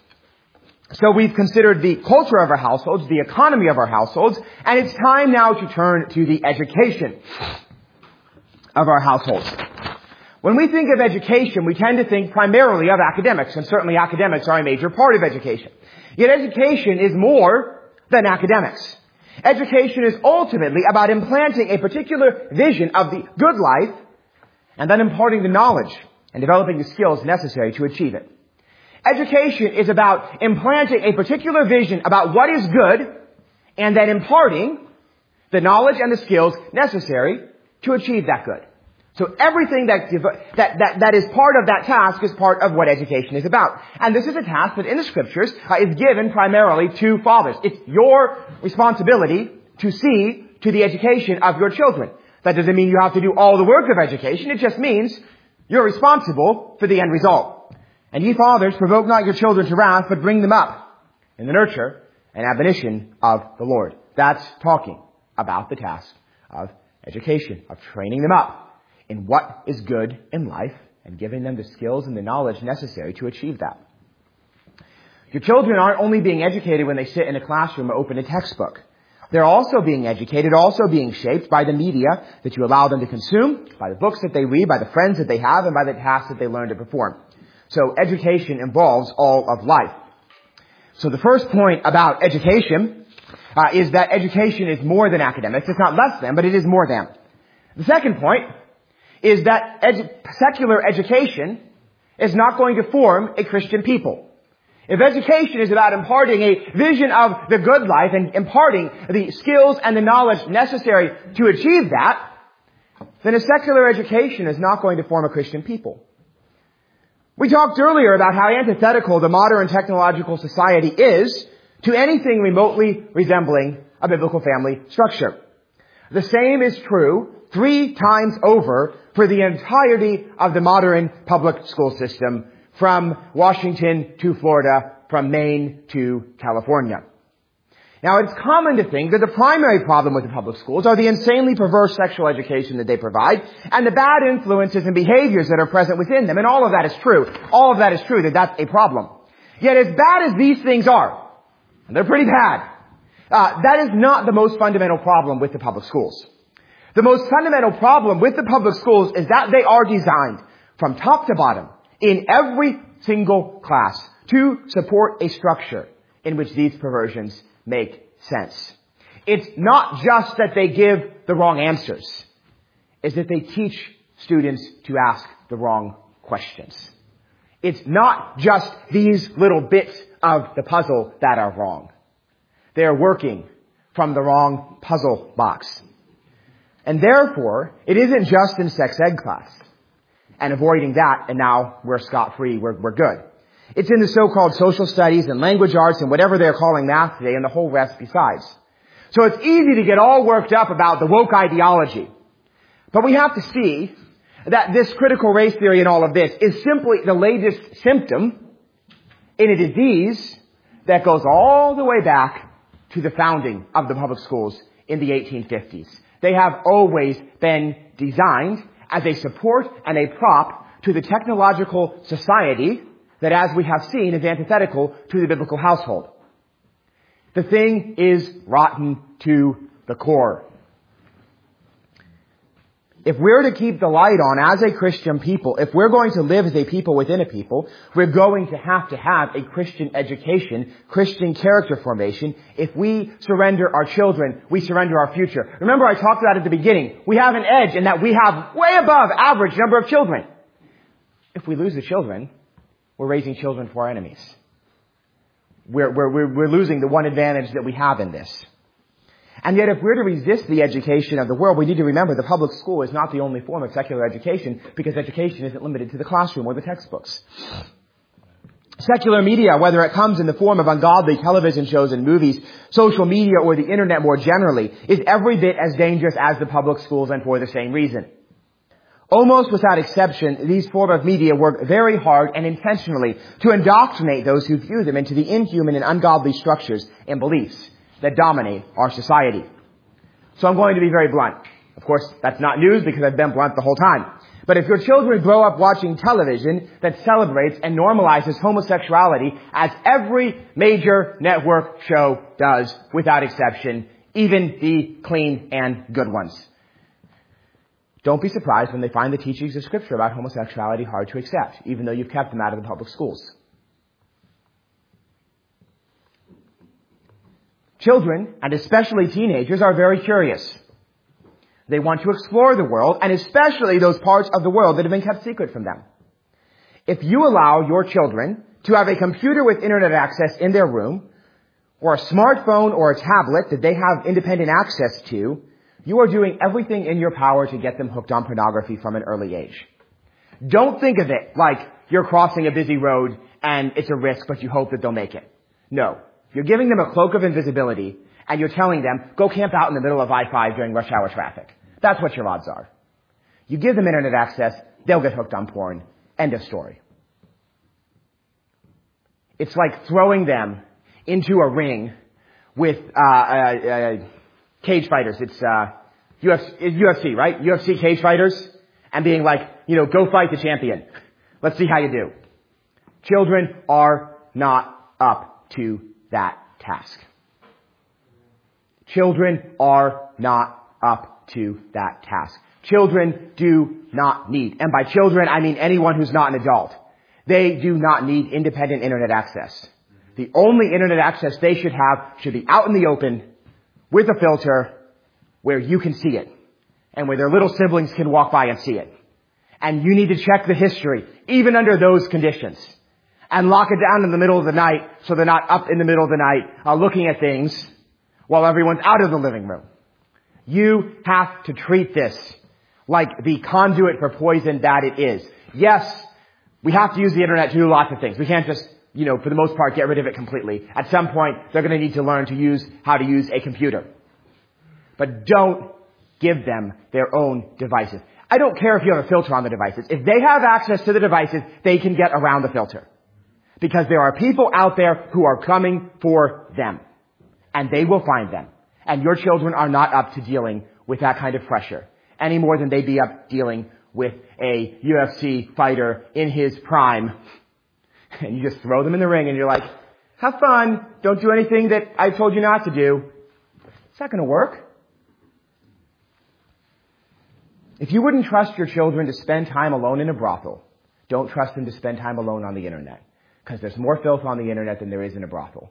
So we've considered the culture of our households, the economy of our households, and it's time now to turn to the education of our households. When we think of education, we tend to think primarily of academics, and certainly academics are a major part of education. Yet education is more than academics. Education is ultimately about implanting a particular vision of the good life and then imparting the knowledge and developing the skills necessary to achieve it. Education is about implanting a particular vision about what is good and then imparting the knowledge and the skills necessary to achieve that good. So everything that is part of that task is part of what education is about. And this is a task that in the scriptures is given primarily to fathers. It's your responsibility to see to the education of your children. That doesn't mean you have to do all the work of education. It just means you're responsible for the end result. And ye fathers, provoke not your children to wrath, but bring them up in the nurture and admonition of the Lord. That's talking about the task of education, of training them up in what is good in life and giving them the skills and the knowledge necessary to achieve that. Your children aren't only being educated when they sit in a classroom or open a textbook. They're also being educated, also being shaped by the media that you allow them to consume, by the books that they read, by the friends that they have, and by the tasks that they learn to perform. So education involves all of life. So the first point about education is that education is more than academics. It's not less than, but it is more than. The second point is that secular education is not going to form a Christian people. If education is about imparting a vision of the good life and imparting the skills and the knowledge necessary to achieve that, then a secular education is not going to form a Christian people. We talked earlier about how antithetical the modern technological society is to anything remotely resembling a biblical family structure. The same is true 3 times over for the entirety of the modern public school system, from Washington to Florida, from Maine to California. Now, it's common to think that the primary problem with the public schools are the insanely perverse sexual education that they provide and the bad influences and behaviors that are present within them. And all of that is true. All of that is true, that's a problem. Yet as bad as these things are, and they're pretty bad, that is not the most fundamental problem with the public schools. The most fundamental problem with the public schools is that they are designed from top to bottom in every single class to support a structure in which these perversions make sense. It's not just that they give the wrong answers. It's that they teach students to ask the wrong questions. It's not just these little bits of the puzzle that are wrong. They're working from the wrong puzzle box. And therefore, it isn't just in sex ed class and avoiding that, and now we're scot-free, we're good. It's in the so-called social studies and language arts and whatever they're calling math today and the whole rest besides. So it's easy to get all worked up about the woke ideology. But we have to see that this critical race theory and all of this is simply the latest symptom in a disease that goes all the way back to the founding of the public schools in the 1850s. They have always been designed as a support and a prop to the technological society that, as we have seen, is antithetical to the biblical household. The thing is rotten to the core. If we're to keep the light on as a Christian people, if we're going to live as a people within a people, we're going to have a Christian education, Christian character formation. If we surrender our children, we surrender our future. Remember I talked about at the beginning, we have an edge in that we have way above average number of children. If we lose the children, we're raising children for our enemies. We're losing the one advantage that we have in this. And yet if we're to resist the education of the world, we need to remember the public school is not the only form of secular education, because education isn't limited to the classroom or the textbooks. Secular media, whether it comes in the form of ungodly television shows and movies, social media, or the internet more generally, is every bit as dangerous as the public schools, and for the same reason. Almost without exception, these forms of media work very hard and intentionally to indoctrinate those who view them into the inhuman and ungodly structures and beliefs that dominate our society. So I'm going to be very blunt. Of course, that's not news because I've been blunt the whole time. But if your children grow up watching television that celebrates and normalizes homosexuality, as every major network show does, without exception, even the clean and good ones, don't be surprised when they find the teachings of Scripture about homosexuality hard to accept, even though you've kept them out of the public schools. Children, and especially teenagers, are very curious. They want to explore the world, and especially those parts of the world that have been kept secret from them. If you allow your children to have a computer with internet access in their room, or a smartphone or a tablet that they have independent access to, you are doing everything in your power to get them hooked on pornography from an early age. Don't think of it like you're crossing a busy road and it's a risk, but you hope that they'll make it. No. You're giving them a cloak of invisibility, and you're telling them, go camp out in the middle of I-5 during rush hour traffic. That's what your odds are. You give them internet access, they'll get hooked on porn. End of story. It's like throwing them into a ring with cage fighters. It's UFC, right? UFC cage fighters, and being like, go fight the champion. Let's see how you do. Children are not up to that task. Children are not up to that task. Children do not need, and by children I mean anyone who's not an adult, they do not need independent internet access. The only internet access they should have should be out in the open with a filter where you can see it, and where their little siblings can walk by and see it. And you need to check the history, even under those conditions, and lock it down in the middle of the night so they're not up in the middle of the night looking at things while everyone's out of the living room. You have to treat this like the conduit for poison that it is. Yes, we have to use the internet to do lots of things. We can't just, for the most part, get rid of it completely. At some point, they're going to need to learn how to use a computer. But don't give them their own devices. I don't care if you have a filter on the devices. If they have access to the devices, they can get around the filter. Because there are people out there who are coming for them. And they will find them. And your children are not up to dealing with that kind of pressure any more than they'd be up dealing with a UFC fighter in his prime. And you just throw them in the ring and you're like, have fun. Don't do anything that I told you not to do. It's not going to work. If you wouldn't trust your children to spend time alone in a brothel, don't trust them to spend time alone on the internet. Because there's more filth on the internet than there is in a brothel.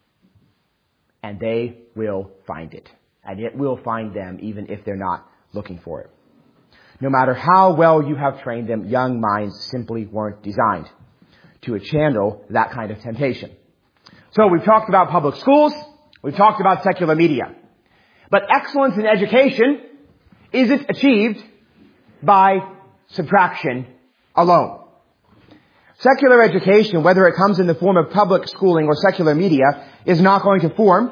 And they will find it. And it will find them even if they're not looking for it. No matter how well you have trained them, young minds simply weren't designed to channel that kind of temptation. So we've talked about public schools. We've talked about secular media. But excellence in education isn't achieved by subtraction alone. Secular education, whether it comes in the form of public schooling or secular media, is not going to form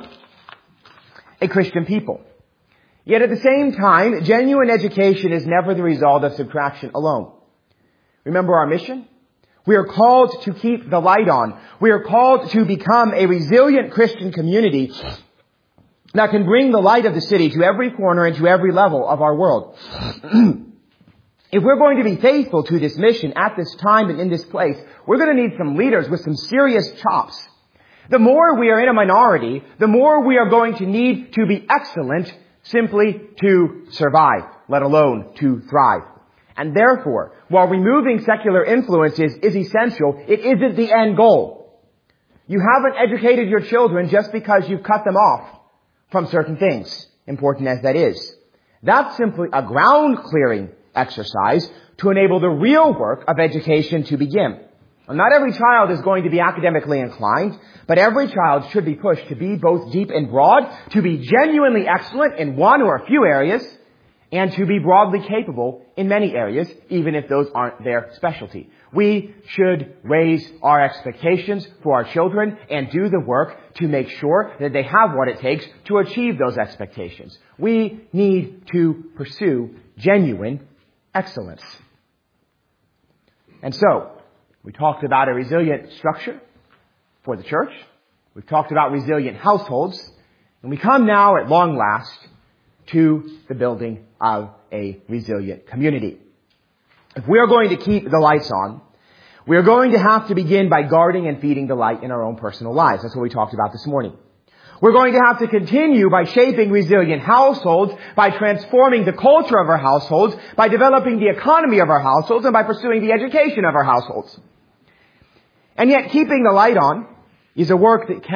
a Christian people. Yet at the same time, genuine education is never the result of subtraction alone. Remember our mission? We are called to keep the light on. We are called to become a resilient Christian community that can bring the light of the city to every corner and to every level of our world. If we're going to be faithful to this mission at this time and in this place, we're going to need some leaders with some serious chops. The more we are in a minority, the more we are going to need to be excellent simply to survive, let alone to thrive. And therefore, while removing secular influences is essential, it isn't the end goal. You haven't educated your children just because you've cut them off from certain things, important as that is. That's simply a ground clearing exercise to enable the real work of education to begin. Well, not every child is going to be academically inclined, but every child should be pushed to be both deep and broad, to be genuinely excellent in one or a few areas, and to be broadly capable in many areas, even if those aren't their specialty. We should raise our expectations for our children and do the work to make sure that they have what it takes to achieve those expectations. We need to pursue genuine excellence. And so, we talked about a resilient structure for the church. We've talked about resilient households. And we come now, at long last, to the building of a resilient community. If we are going to keep the lights on, we are going to have to begin by guarding and feeding the light in our own personal lives. That's what we talked about this morning. We're going to have to continue by shaping resilient households, by transforming the culture of our households, by developing the economy of our households, and by pursuing the education of our households. And yet, keeping the light on is a work that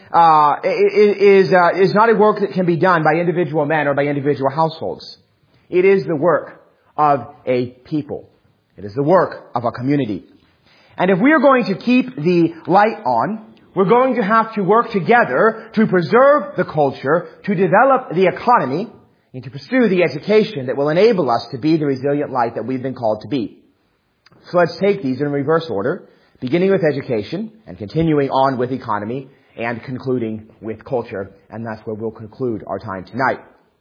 is not a work that can be done by individual men or by individual households. It is the work of a people. It is the work of a community. And if we are going to keep the light on, we're going to have to work together to preserve the culture, to develop the economy, and to pursue the education that will enable us to be the resilient light that we've been called to be. So let's take these in reverse order, beginning with education and continuing on with economy and concluding with culture. And that's where we'll conclude our time tonight.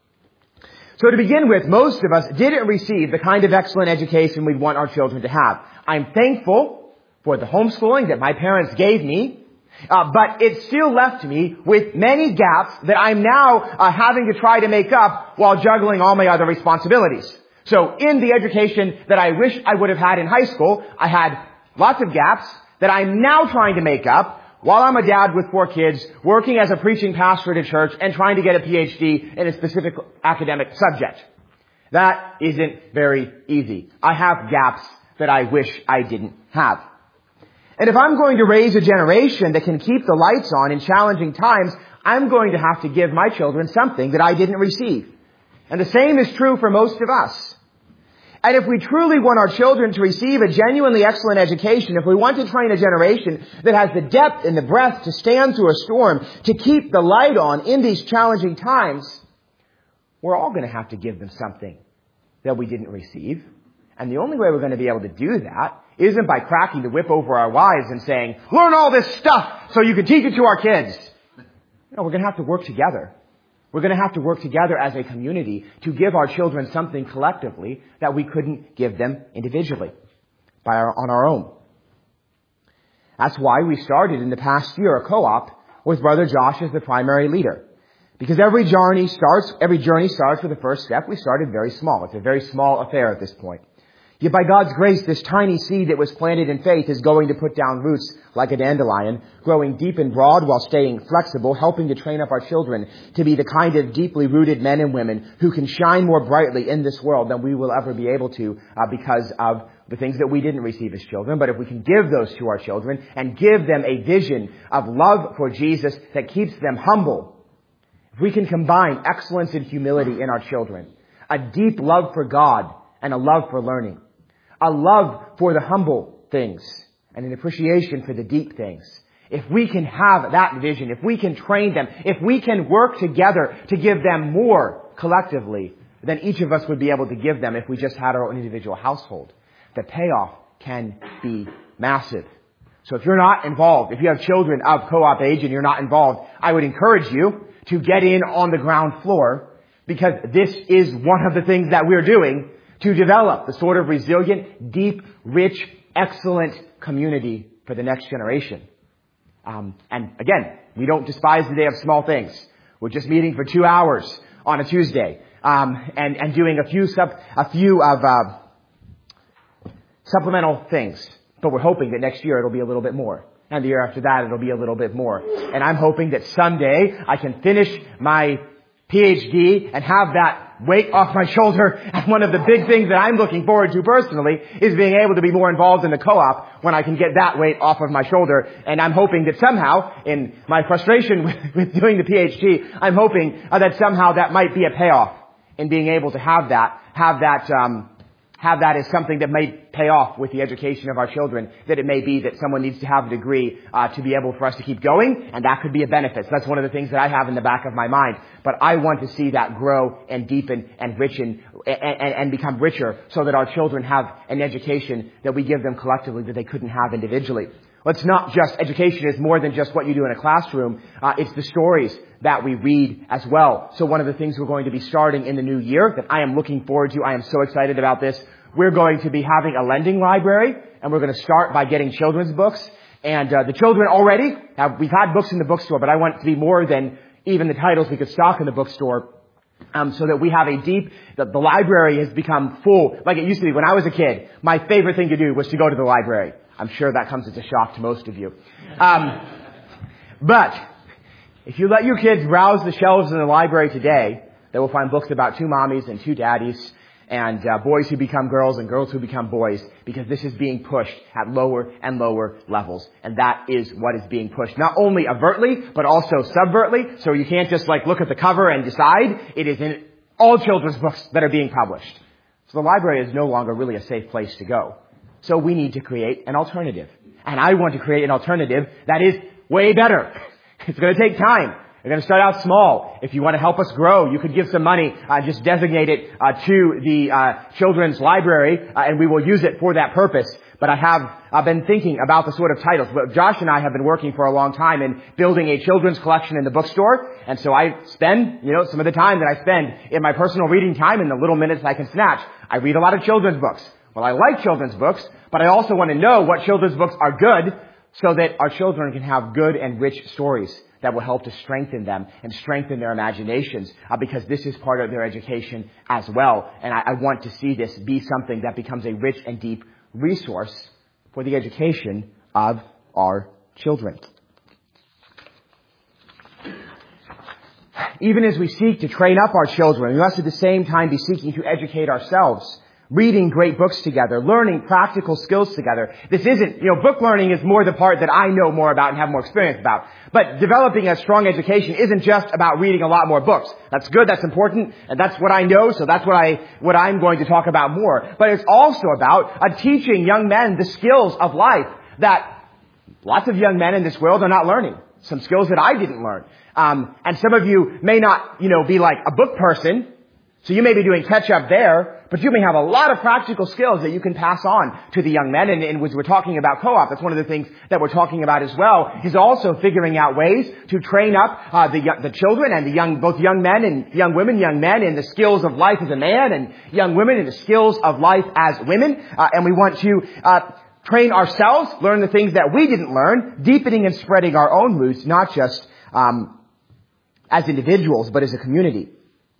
So to begin with, most of us didn't receive the kind of excellent education we'd want our children to have. I'm thankful for the homeschooling that my parents gave me, but it still left me with many gaps that I'm now having to try to make up while juggling all my other responsibilities. So in the education that I wish I would have had in high school, I had lots of gaps that I'm now trying to make up while I'm a dad with 4 kids, working as a preaching pastor at a church, and trying to get a PhD in a specific academic subject. That isn't very easy. I have gaps that I wish I didn't have. And if I'm going to raise a generation that can keep the lights on in challenging times, I'm going to have to give my children something that I didn't receive. And the same is true for most of us. And if we truly want our children to receive a genuinely excellent education, if we want to train a generation that has the depth and the breadth to stand through a storm, to keep the light on in these challenging times, we're all going to have to give them something that we didn't receive. And the only way we're going to be able to do that isn't by cracking the whip over our wives and saying, learn all this stuff so you can teach it to our kids. No, we're going to have to work together. We're going to have to work together as a community to give our children something collectively that we couldn't give them individually on our own. That's why we started in the past year a co-op with Brother Josh as the primary leader. Because every journey starts with the first step. We started very small. It's a very small affair at this point. Yet by God's grace, this tiny seed that was planted in faith is going to put down roots like a dandelion, growing deep and broad while staying flexible, helping to train up our children to be the kind of deeply rooted men and women who can shine more brightly in this world than we will ever be able to because of the things that we didn't receive as children. But if we can give those to our children and give them a vision of love for Jesus that keeps them humble, if we can combine excellence and humility in our children, a deep love for God and a love for learning, a love for the humble things and an appreciation for the deep things. If we can have that vision, if we can train them, if we can work together to give them more collectively than each of us would be able to give them if we just had our own individual household, the payoff can be massive. So if you're not involved, if you have children of co-op age and you're not involved, I would encourage you to get in on the ground floor, because this is one of the things that we're doing to develop the sort of resilient, deep, rich, excellent community for the next generation. And again, we don't despise the day of small things. We're just meeting for 2 hours on a Tuesday, and doing a few supplemental things. But we're hoping that next year it'll be a little bit more. And the year after that it'll be a little bit more. And I'm hoping that someday I can finish my PhD and have that weight off my shoulder. And one of the big things that I'm looking forward to personally is being able to be more involved in the co-op when I can get that weight off of my shoulder. And I'm hoping that somehow, in my frustration with doing the PhD, I'm hoping that somehow that might be a payoff in being able to have that as something that may pay off with the education of our children, that it may be that someone needs to have a degree to be able for us to keep going, and that could be a benefit. So that's one of the things that I have in the back of my mind. But I want to see that grow and deepen and richen and become richer so that our children have an education that we give them collectively that they couldn't have individually. Well, it's not just education is more than just what you do in a classroom. It's the stories that we read as well. So one of the things we're going to be starting in the new year that I am looking forward to, I am so excited about this, we're going to be having a lending library, and we're going to start by getting children's books. And the children already we've had books in the bookstore, but I want it to be more than even the titles we could stock in the bookstore. So that we have the library has become full, like it used to be when I was a kid. My favorite thing to do was to go to the library. I'm sure that comes as a shock to most of you. But if you let your kids browse the shelves in the library today, they will find books about 2 mommies and 2 daddies, and boys who become girls and girls who become boys, because this is being pushed at lower and lower levels. And that is what is being pushed. Not only overtly, but also subvertly. So you can't just look at the cover and decide. It is in all children's books that are being published. So the library is no longer really a safe place to go. So we need to create an alternative. And I want to create an alternative that is way better. It's going to take time. We're going to start out small. If you want to help us grow, you could give some money, just designate it to the children's library, and we will use it for that purpose. But I have been thinking about the sort of titles. But Josh and I have been working for a long time in building a children's collection in the bookstore. And so I spend, some of the time that I spend in my personal reading time in the little minutes I can snatch. I read a lot of children's books. Well, I like children's books, but I also want to know what children's books are good so that our children can have good and rich stories that will help to strengthen them and strengthen their imaginations, because this is part of their education as well. And I want to see this be something that becomes a rich and deep resource for the education of our children. Even as we seek to train up our children, we must at the same time be seeking to educate ourselves. Reading great books together, learning practical skills together. This isn't, book learning is more the part that I know more about and have more experience about. But developing a strong education isn't just about reading a lot more books. That's good, that's important, and that's what I know, so that's what I'm going to talk about more. But it's also about teaching young men the skills of life that lots of young men in this world are not learning. Some skills that I didn't learn. And some of you may not, be like a book person, so you may be doing catch up there, but you may have a lot of practical skills that you can pass on to the young men. And as we're talking about co-op, that's one of the things that we're talking about as well, is also figuring out ways to train up the children and both young men and young women, young men in the skills of life as a man, and young women in the skills of life as women. And we want to train ourselves, learn the things that we didn't learn, deepening and spreading our own roots, not just as individuals, but as a community.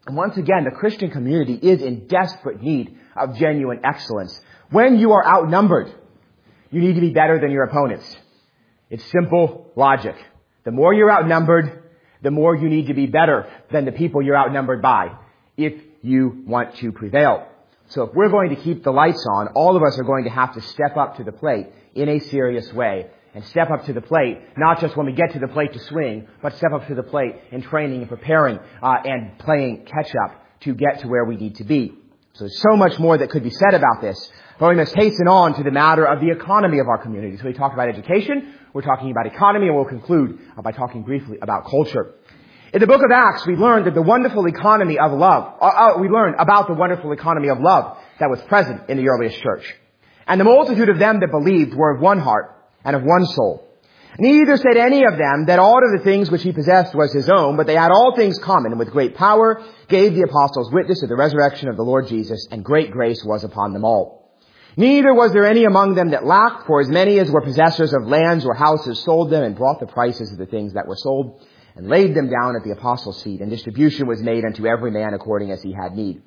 And once again, the Christian community is in desperate need of genuine excellence. When you are outnumbered, you need to be better than your opponents. It's simple logic. The more you're outnumbered, the more you need to be better than the people you're outnumbered by if you want to prevail. So if we're going to keep the lights on, all of us are going to have to step up to the plate in a serious way. And step up to the plate, not just when we get to the plate to swing, but step up to the plate in training and preparing and playing catch-up to get to where we need to be. So there's so much more that could be said about this. But we must hasten on to the matter of the economy of our community. So we talked about education, we're talking about economy, and we'll conclude by talking briefly about culture. In the book of Acts, we learned that the wonderful economy of love, we learned about the wonderful economy of love that was present in the earliest church. And the multitude of them that believed were of one heart and of one soul. Neither said any of them that all of the things which he possessed was his own, but they had all things common, and with great power gave the apostles witness of the resurrection of the Lord Jesus, and great grace was upon them all. Neither was there any among them that lacked, for as many as were possessors of lands or houses sold them, and brought the prices of the things that were sold, and laid them down at the apostles' feet, and distribution was made unto every man according as he had need.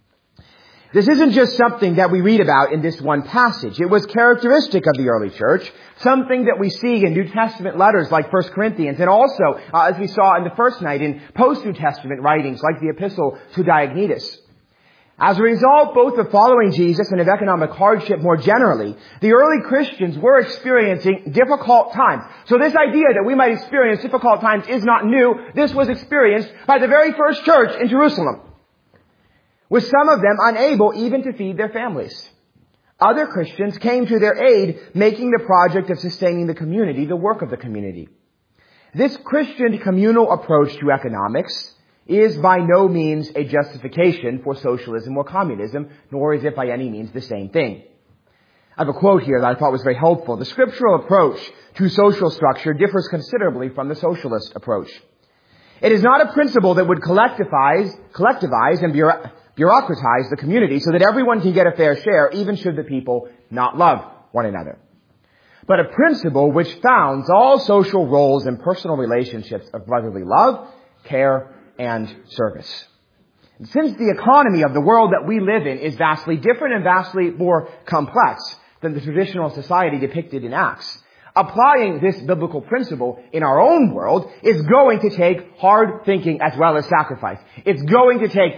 This isn't just something that we read about in this one passage. It was characteristic of the early church, something that we see in New Testament letters like 1 Corinthians, and also, as we saw in the first night, in post-New Testament writings like the Epistle to Diognetus. As a result, both of following Jesus and of economic hardship more generally, the early Christians were experiencing difficult times. So this idea that we might experience difficult times is not new. This was experienced by the very first church in Jerusalem, with some of them unable even to feed their families. Other Christians came to their aid, making the project of sustaining the community the work of the community. This Christian communal approach to economics is by no means a justification for socialism or communism, nor is it by any means the same thing. I have a quote here that I thought was very helpful. The scriptural approach to social structure differs considerably from the socialist approach. It is not a principle that would collectivize and bureaucratize the community so that everyone can get a fair share, even should the people not love one another. But a principle which founds all social roles and personal relationships of brotherly love, care, and service. And since the economy of the world that we live in is vastly different and vastly more complex than the traditional society depicted in Acts, applying this biblical principle in our own world is going to take hard thinking as well as sacrifice. It's going to take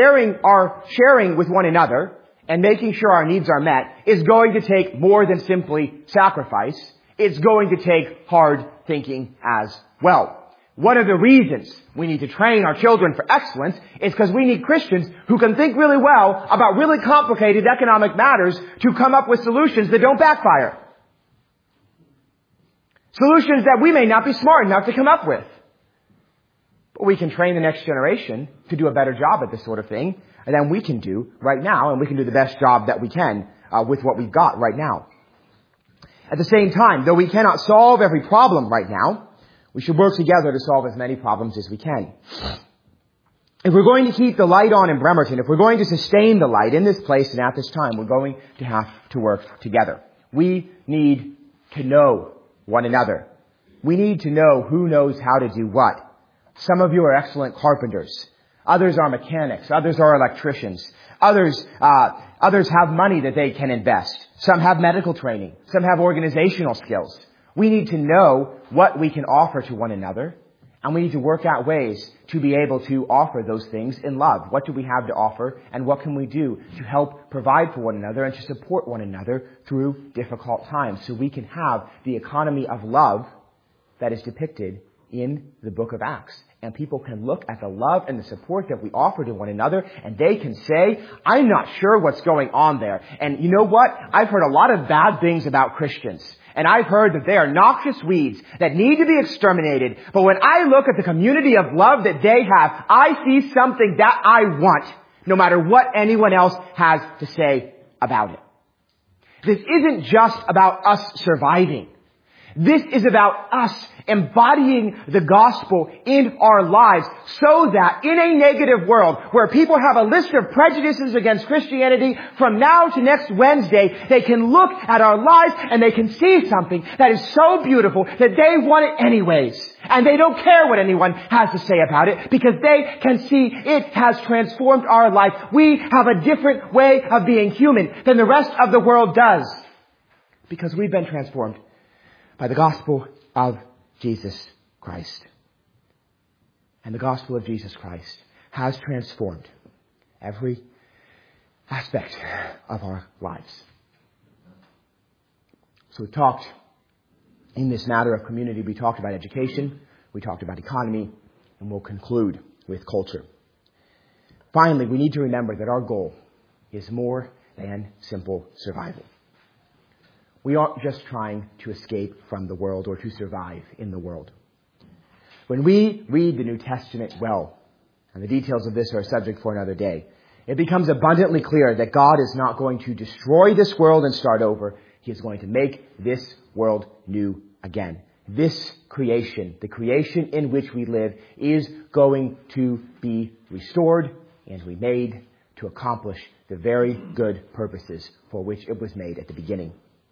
sharing with one another and making sure our needs are met is going to take more than simply sacrifice. It's going to take hard thinking as well. One of the reasons we need to train our children for excellence is because we need Christians who can think really well about really complicated economic matters to come up with solutions that don't backfire. Solutions that we may not be smart enough to come up with. But we can train the next generation to do a better job at this sort of thing than we can do right now, and we can do the best job that we can with what we've got right now. At the same time, though we cannot solve every problem right now, we should work together to solve as many problems as we can. If we're going to keep the light on in Bremerton, if we're going to sustain the light in this place and at this time, we're going to have to work together. We need to know one another. We need to know who knows how to do what. Some of you are excellent carpenters. Others are mechanics. Others are electricians. Others have money that they can invest. Some have medical training. Some have organizational skills. We need to know what we can offer to one another, and we need to work out ways to be able to offer those things in love. What do we have to offer, and what can we do to help provide for one another and to support one another through difficult times so we can have the economy of love that is depicted in the book of Acts. And people can look at the love and the support that we offer to one another, and they can say, I'm not sure what's going on there. And you know what? I've heard a lot of bad things about Christians. And I've heard that they are noxious weeds that need to be exterminated. But when I look at the community of love that they have, I see something that I want, no matter what anyone else has to say about it. This isn't just about us surviving. This is about us embodying the gospel in our lives so that in a negative world where people have a list of prejudices against Christianity from now to next Wednesday, they can look at our lives and they can see something that is so beautiful that they want it anyways. And they don't care what anyone has to say about it because they can see it has transformed our life. We have a different way of being human than the rest of the world does because we've been transformed by the gospel of Jesus Christ. And the gospel of Jesus Christ has transformed every aspect of our lives. So we've talked in this matter of community, we talked about education, we talked about economy, and we'll conclude with culture. Finally, we need to remember that our goal is more than simple survival. We aren't just trying to escape from the world or to survive in the world. When we read the New Testament well, and the details of this are a subject for another day, it becomes abundantly clear that God is not going to destroy this world and start over. He is going to make this world new again. This creation, the creation in which we live, is going to be restored and remade to accomplish the very good purposes for which it was made at the beginning.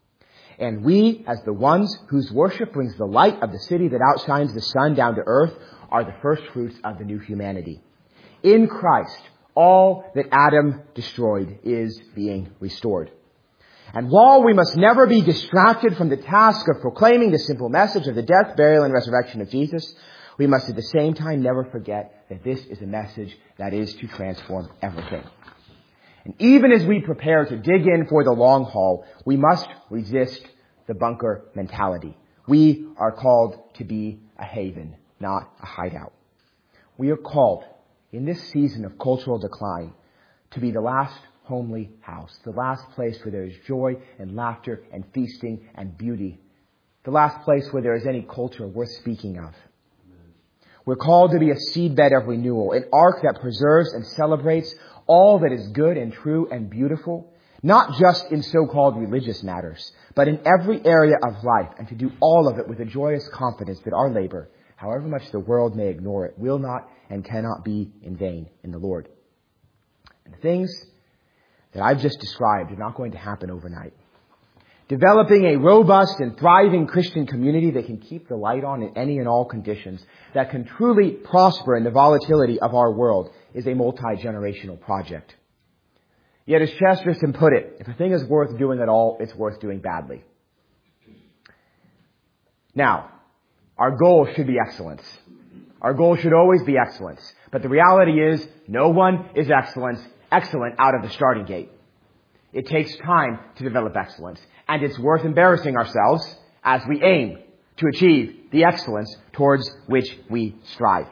And we, as the ones whose worship brings the light of the city that outshines the sun down to earth, are the first fruits of the new humanity. In Christ, all that Adam destroyed is being restored. And while we must never be distracted from the task of proclaiming the simple message of the death, burial, and resurrection of Jesus, we must at the same time never forget that this is a message that is to transform everything. And even as we prepare to dig in for the long haul, we must resist the bunker mentality. We are called to be a haven, not a hideout. We are called, in this season of cultural decline, to be the last homely house, the last place where there is joy and laughter and feasting and beauty, the last place where there is any culture worth speaking of. We're called to be a seedbed of renewal, an ark that preserves and celebrates all that is good and true and beautiful, not just in so-called religious matters, but in every area of life, and to do all of it with a joyous confidence that our labor, however much the world may ignore it, will not and cannot be in vain in the Lord. And the things that I've just described are not going to happen overnight. Developing a robust and thriving Christian community that can keep the light on in any and all conditions, that can truly prosper in the volatility of our world, is a multi-generational project. Yet as Chesterton put it, if a thing is worth doing at all, it's worth doing badly. Now, our goal should be excellence. Our goal should always be excellence. But the reality is, no one is excellent out of the starting gate. It takes time to develop excellence. And it's worth embarrassing ourselves as we aim to achieve the excellence towards which we strive.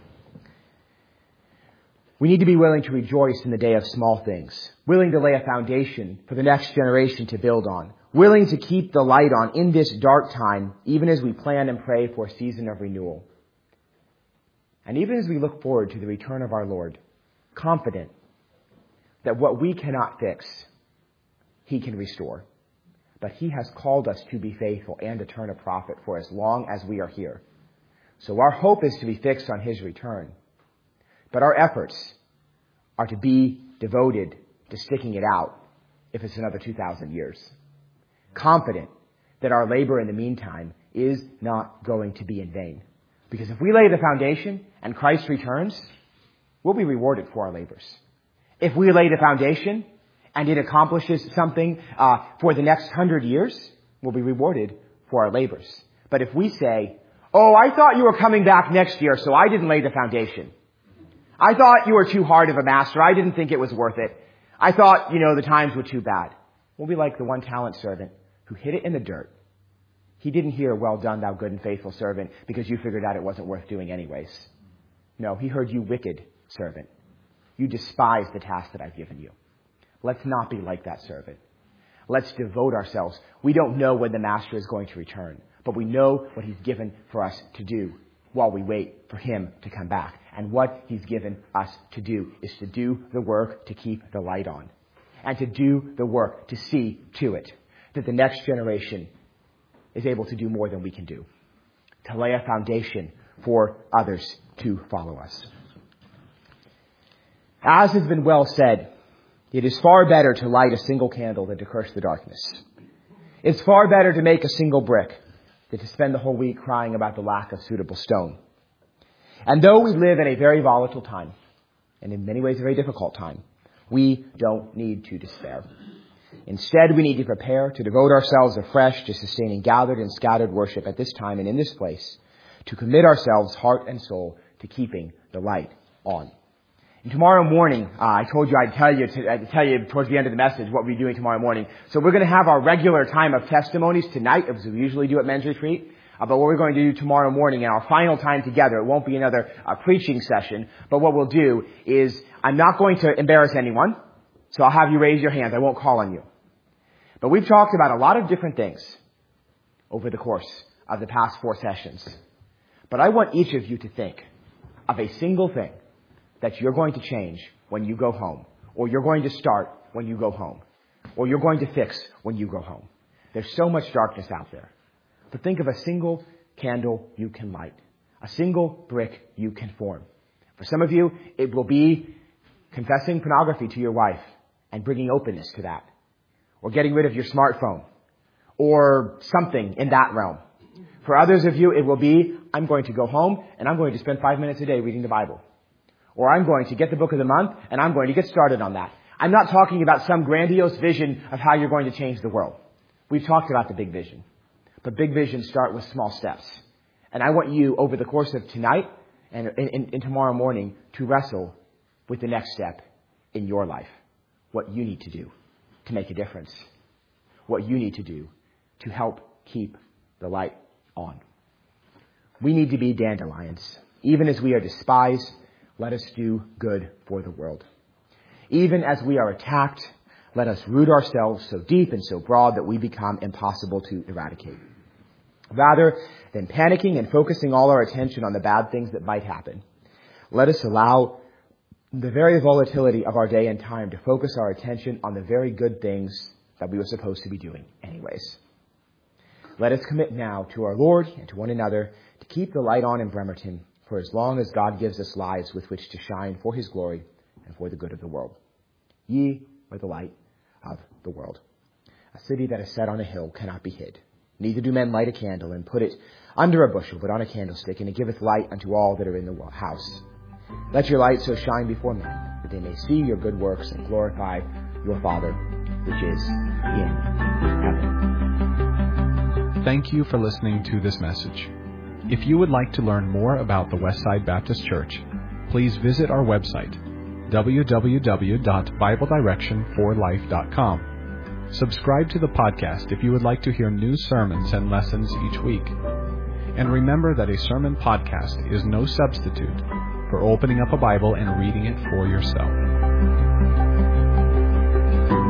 We need to be willing to rejoice in the day of small things, willing to lay a foundation for the next generation to build on, willing to keep the light on in this dark time, even as we plan and pray for a season of renewal. And even as we look forward to the return of our Lord, confident that what we cannot fix, He can restore. But He has called us to be faithful and to turn a profit for as long as we are here. So our hope is to be fixed on His return. But our efforts are to be devoted to sticking it out if it's another 2,000 years. Confident that our labor in the meantime is not going to be in vain. Because if we lay the foundation and Christ returns, we'll be rewarded for our labors. If we lay the foundation and it accomplishes something for the next 100 years, we'll be rewarded for our labors. But if we say, oh, I thought you were coming back next year, so I didn't lay the foundation. I thought you were too hard of a master. I didn't think it was worth it. I thought, the times were too bad. We'll be like the one talent servant who hid it in the dirt. He didn't hear, well done, thou good and faithful servant, because you figured out it wasn't worth doing anyways. No, he heard, you wicked servant. You despise the task that I've given you. Let's not be like that servant. Let's devote ourselves. We don't know when the master is going to return, but we know what He's given for us to do while we wait for Him to come back. And what He's given us to do is to do the work to keep the light on. And to do the work to see to it that the next generation is able to do more than we can do, to lay a foundation for others to follow us. As has been well said, it is far better to light a single candle than to curse the darkness. It's far better to make a single brick than to spend the whole week crying about the lack of suitable stone. And though we live in a very volatile time, and in many ways a very difficult time, we don't need to despair. Instead, we need to prepare to devote ourselves afresh to sustaining gathered and scattered worship at this time and in this place, to commit ourselves heart and soul to keeping the light on. And tomorrow morning, I told you I'd tell you towards the end of the message what we're doing tomorrow morning. So we're going to have our regular time of testimonies tonight, as we usually do at Men's Retreat. But what we're going to do tomorrow morning in our final time together, it won't be another preaching session, but what we'll do is I'm not going to embarrass anyone, so I'll have you raise your hands. I won't call on you. But we've talked about a lot of different things over the course of the past 4 sessions. But I want each of you to think of a single thing that you're going to change when you go home, or you're going to start when you go home, or you're going to fix when you go home. There's so much darkness out there. But think of a single candle you can light, a single brick you can form. For some of you, it will be confessing pornography to your wife and bringing openness to that, or getting rid of your smartphone, or something in that realm. For others of you, it will be, I'm going to go home and I'm going to spend 5 minutes a day reading the Bible. Or I'm going to get the book of the month and I'm going to get started on that. I'm not talking about some grandiose vision of how you're going to change the world. We've talked about the big vision. But big visions start with small steps. And I want you, over the course of tonight and in tomorrow morning, to wrestle with the next step in your life. What you need to do to make a difference. What you need to do to help keep the light on. We need to be dandelions. Even as we are despised, let us do good for the world. Even as we are attacked, let us root ourselves so deep and so broad that we become impossible to eradicate. Rather than panicking and focusing all our attention on the bad things that might happen, let us allow the very volatility of our day and time to focus our attention on the very good things that we were supposed to be doing anyways. Let us commit now to our Lord and to one another to keep the light on in Bremerton for as long as God gives us lives with which to shine for His glory and for the good of the world. Ye are the light of the world. A city that is set on a hill cannot be hid. Neither do men light a candle and put it under a bushel, but on a candlestick, and it giveth light unto all that are in the house. Let your light so shine before men, that they may see your good works and glorify your Father, which is in heaven. Thank you for listening to this message. If you would like to learn more about the Westside Baptist Church, please visit our website, www.BibleDirectionForLife.com. Subscribe to the podcast if you would like to hear new sermons and lessons each week. And remember that a sermon podcast is no substitute for opening up a Bible and reading it for yourself.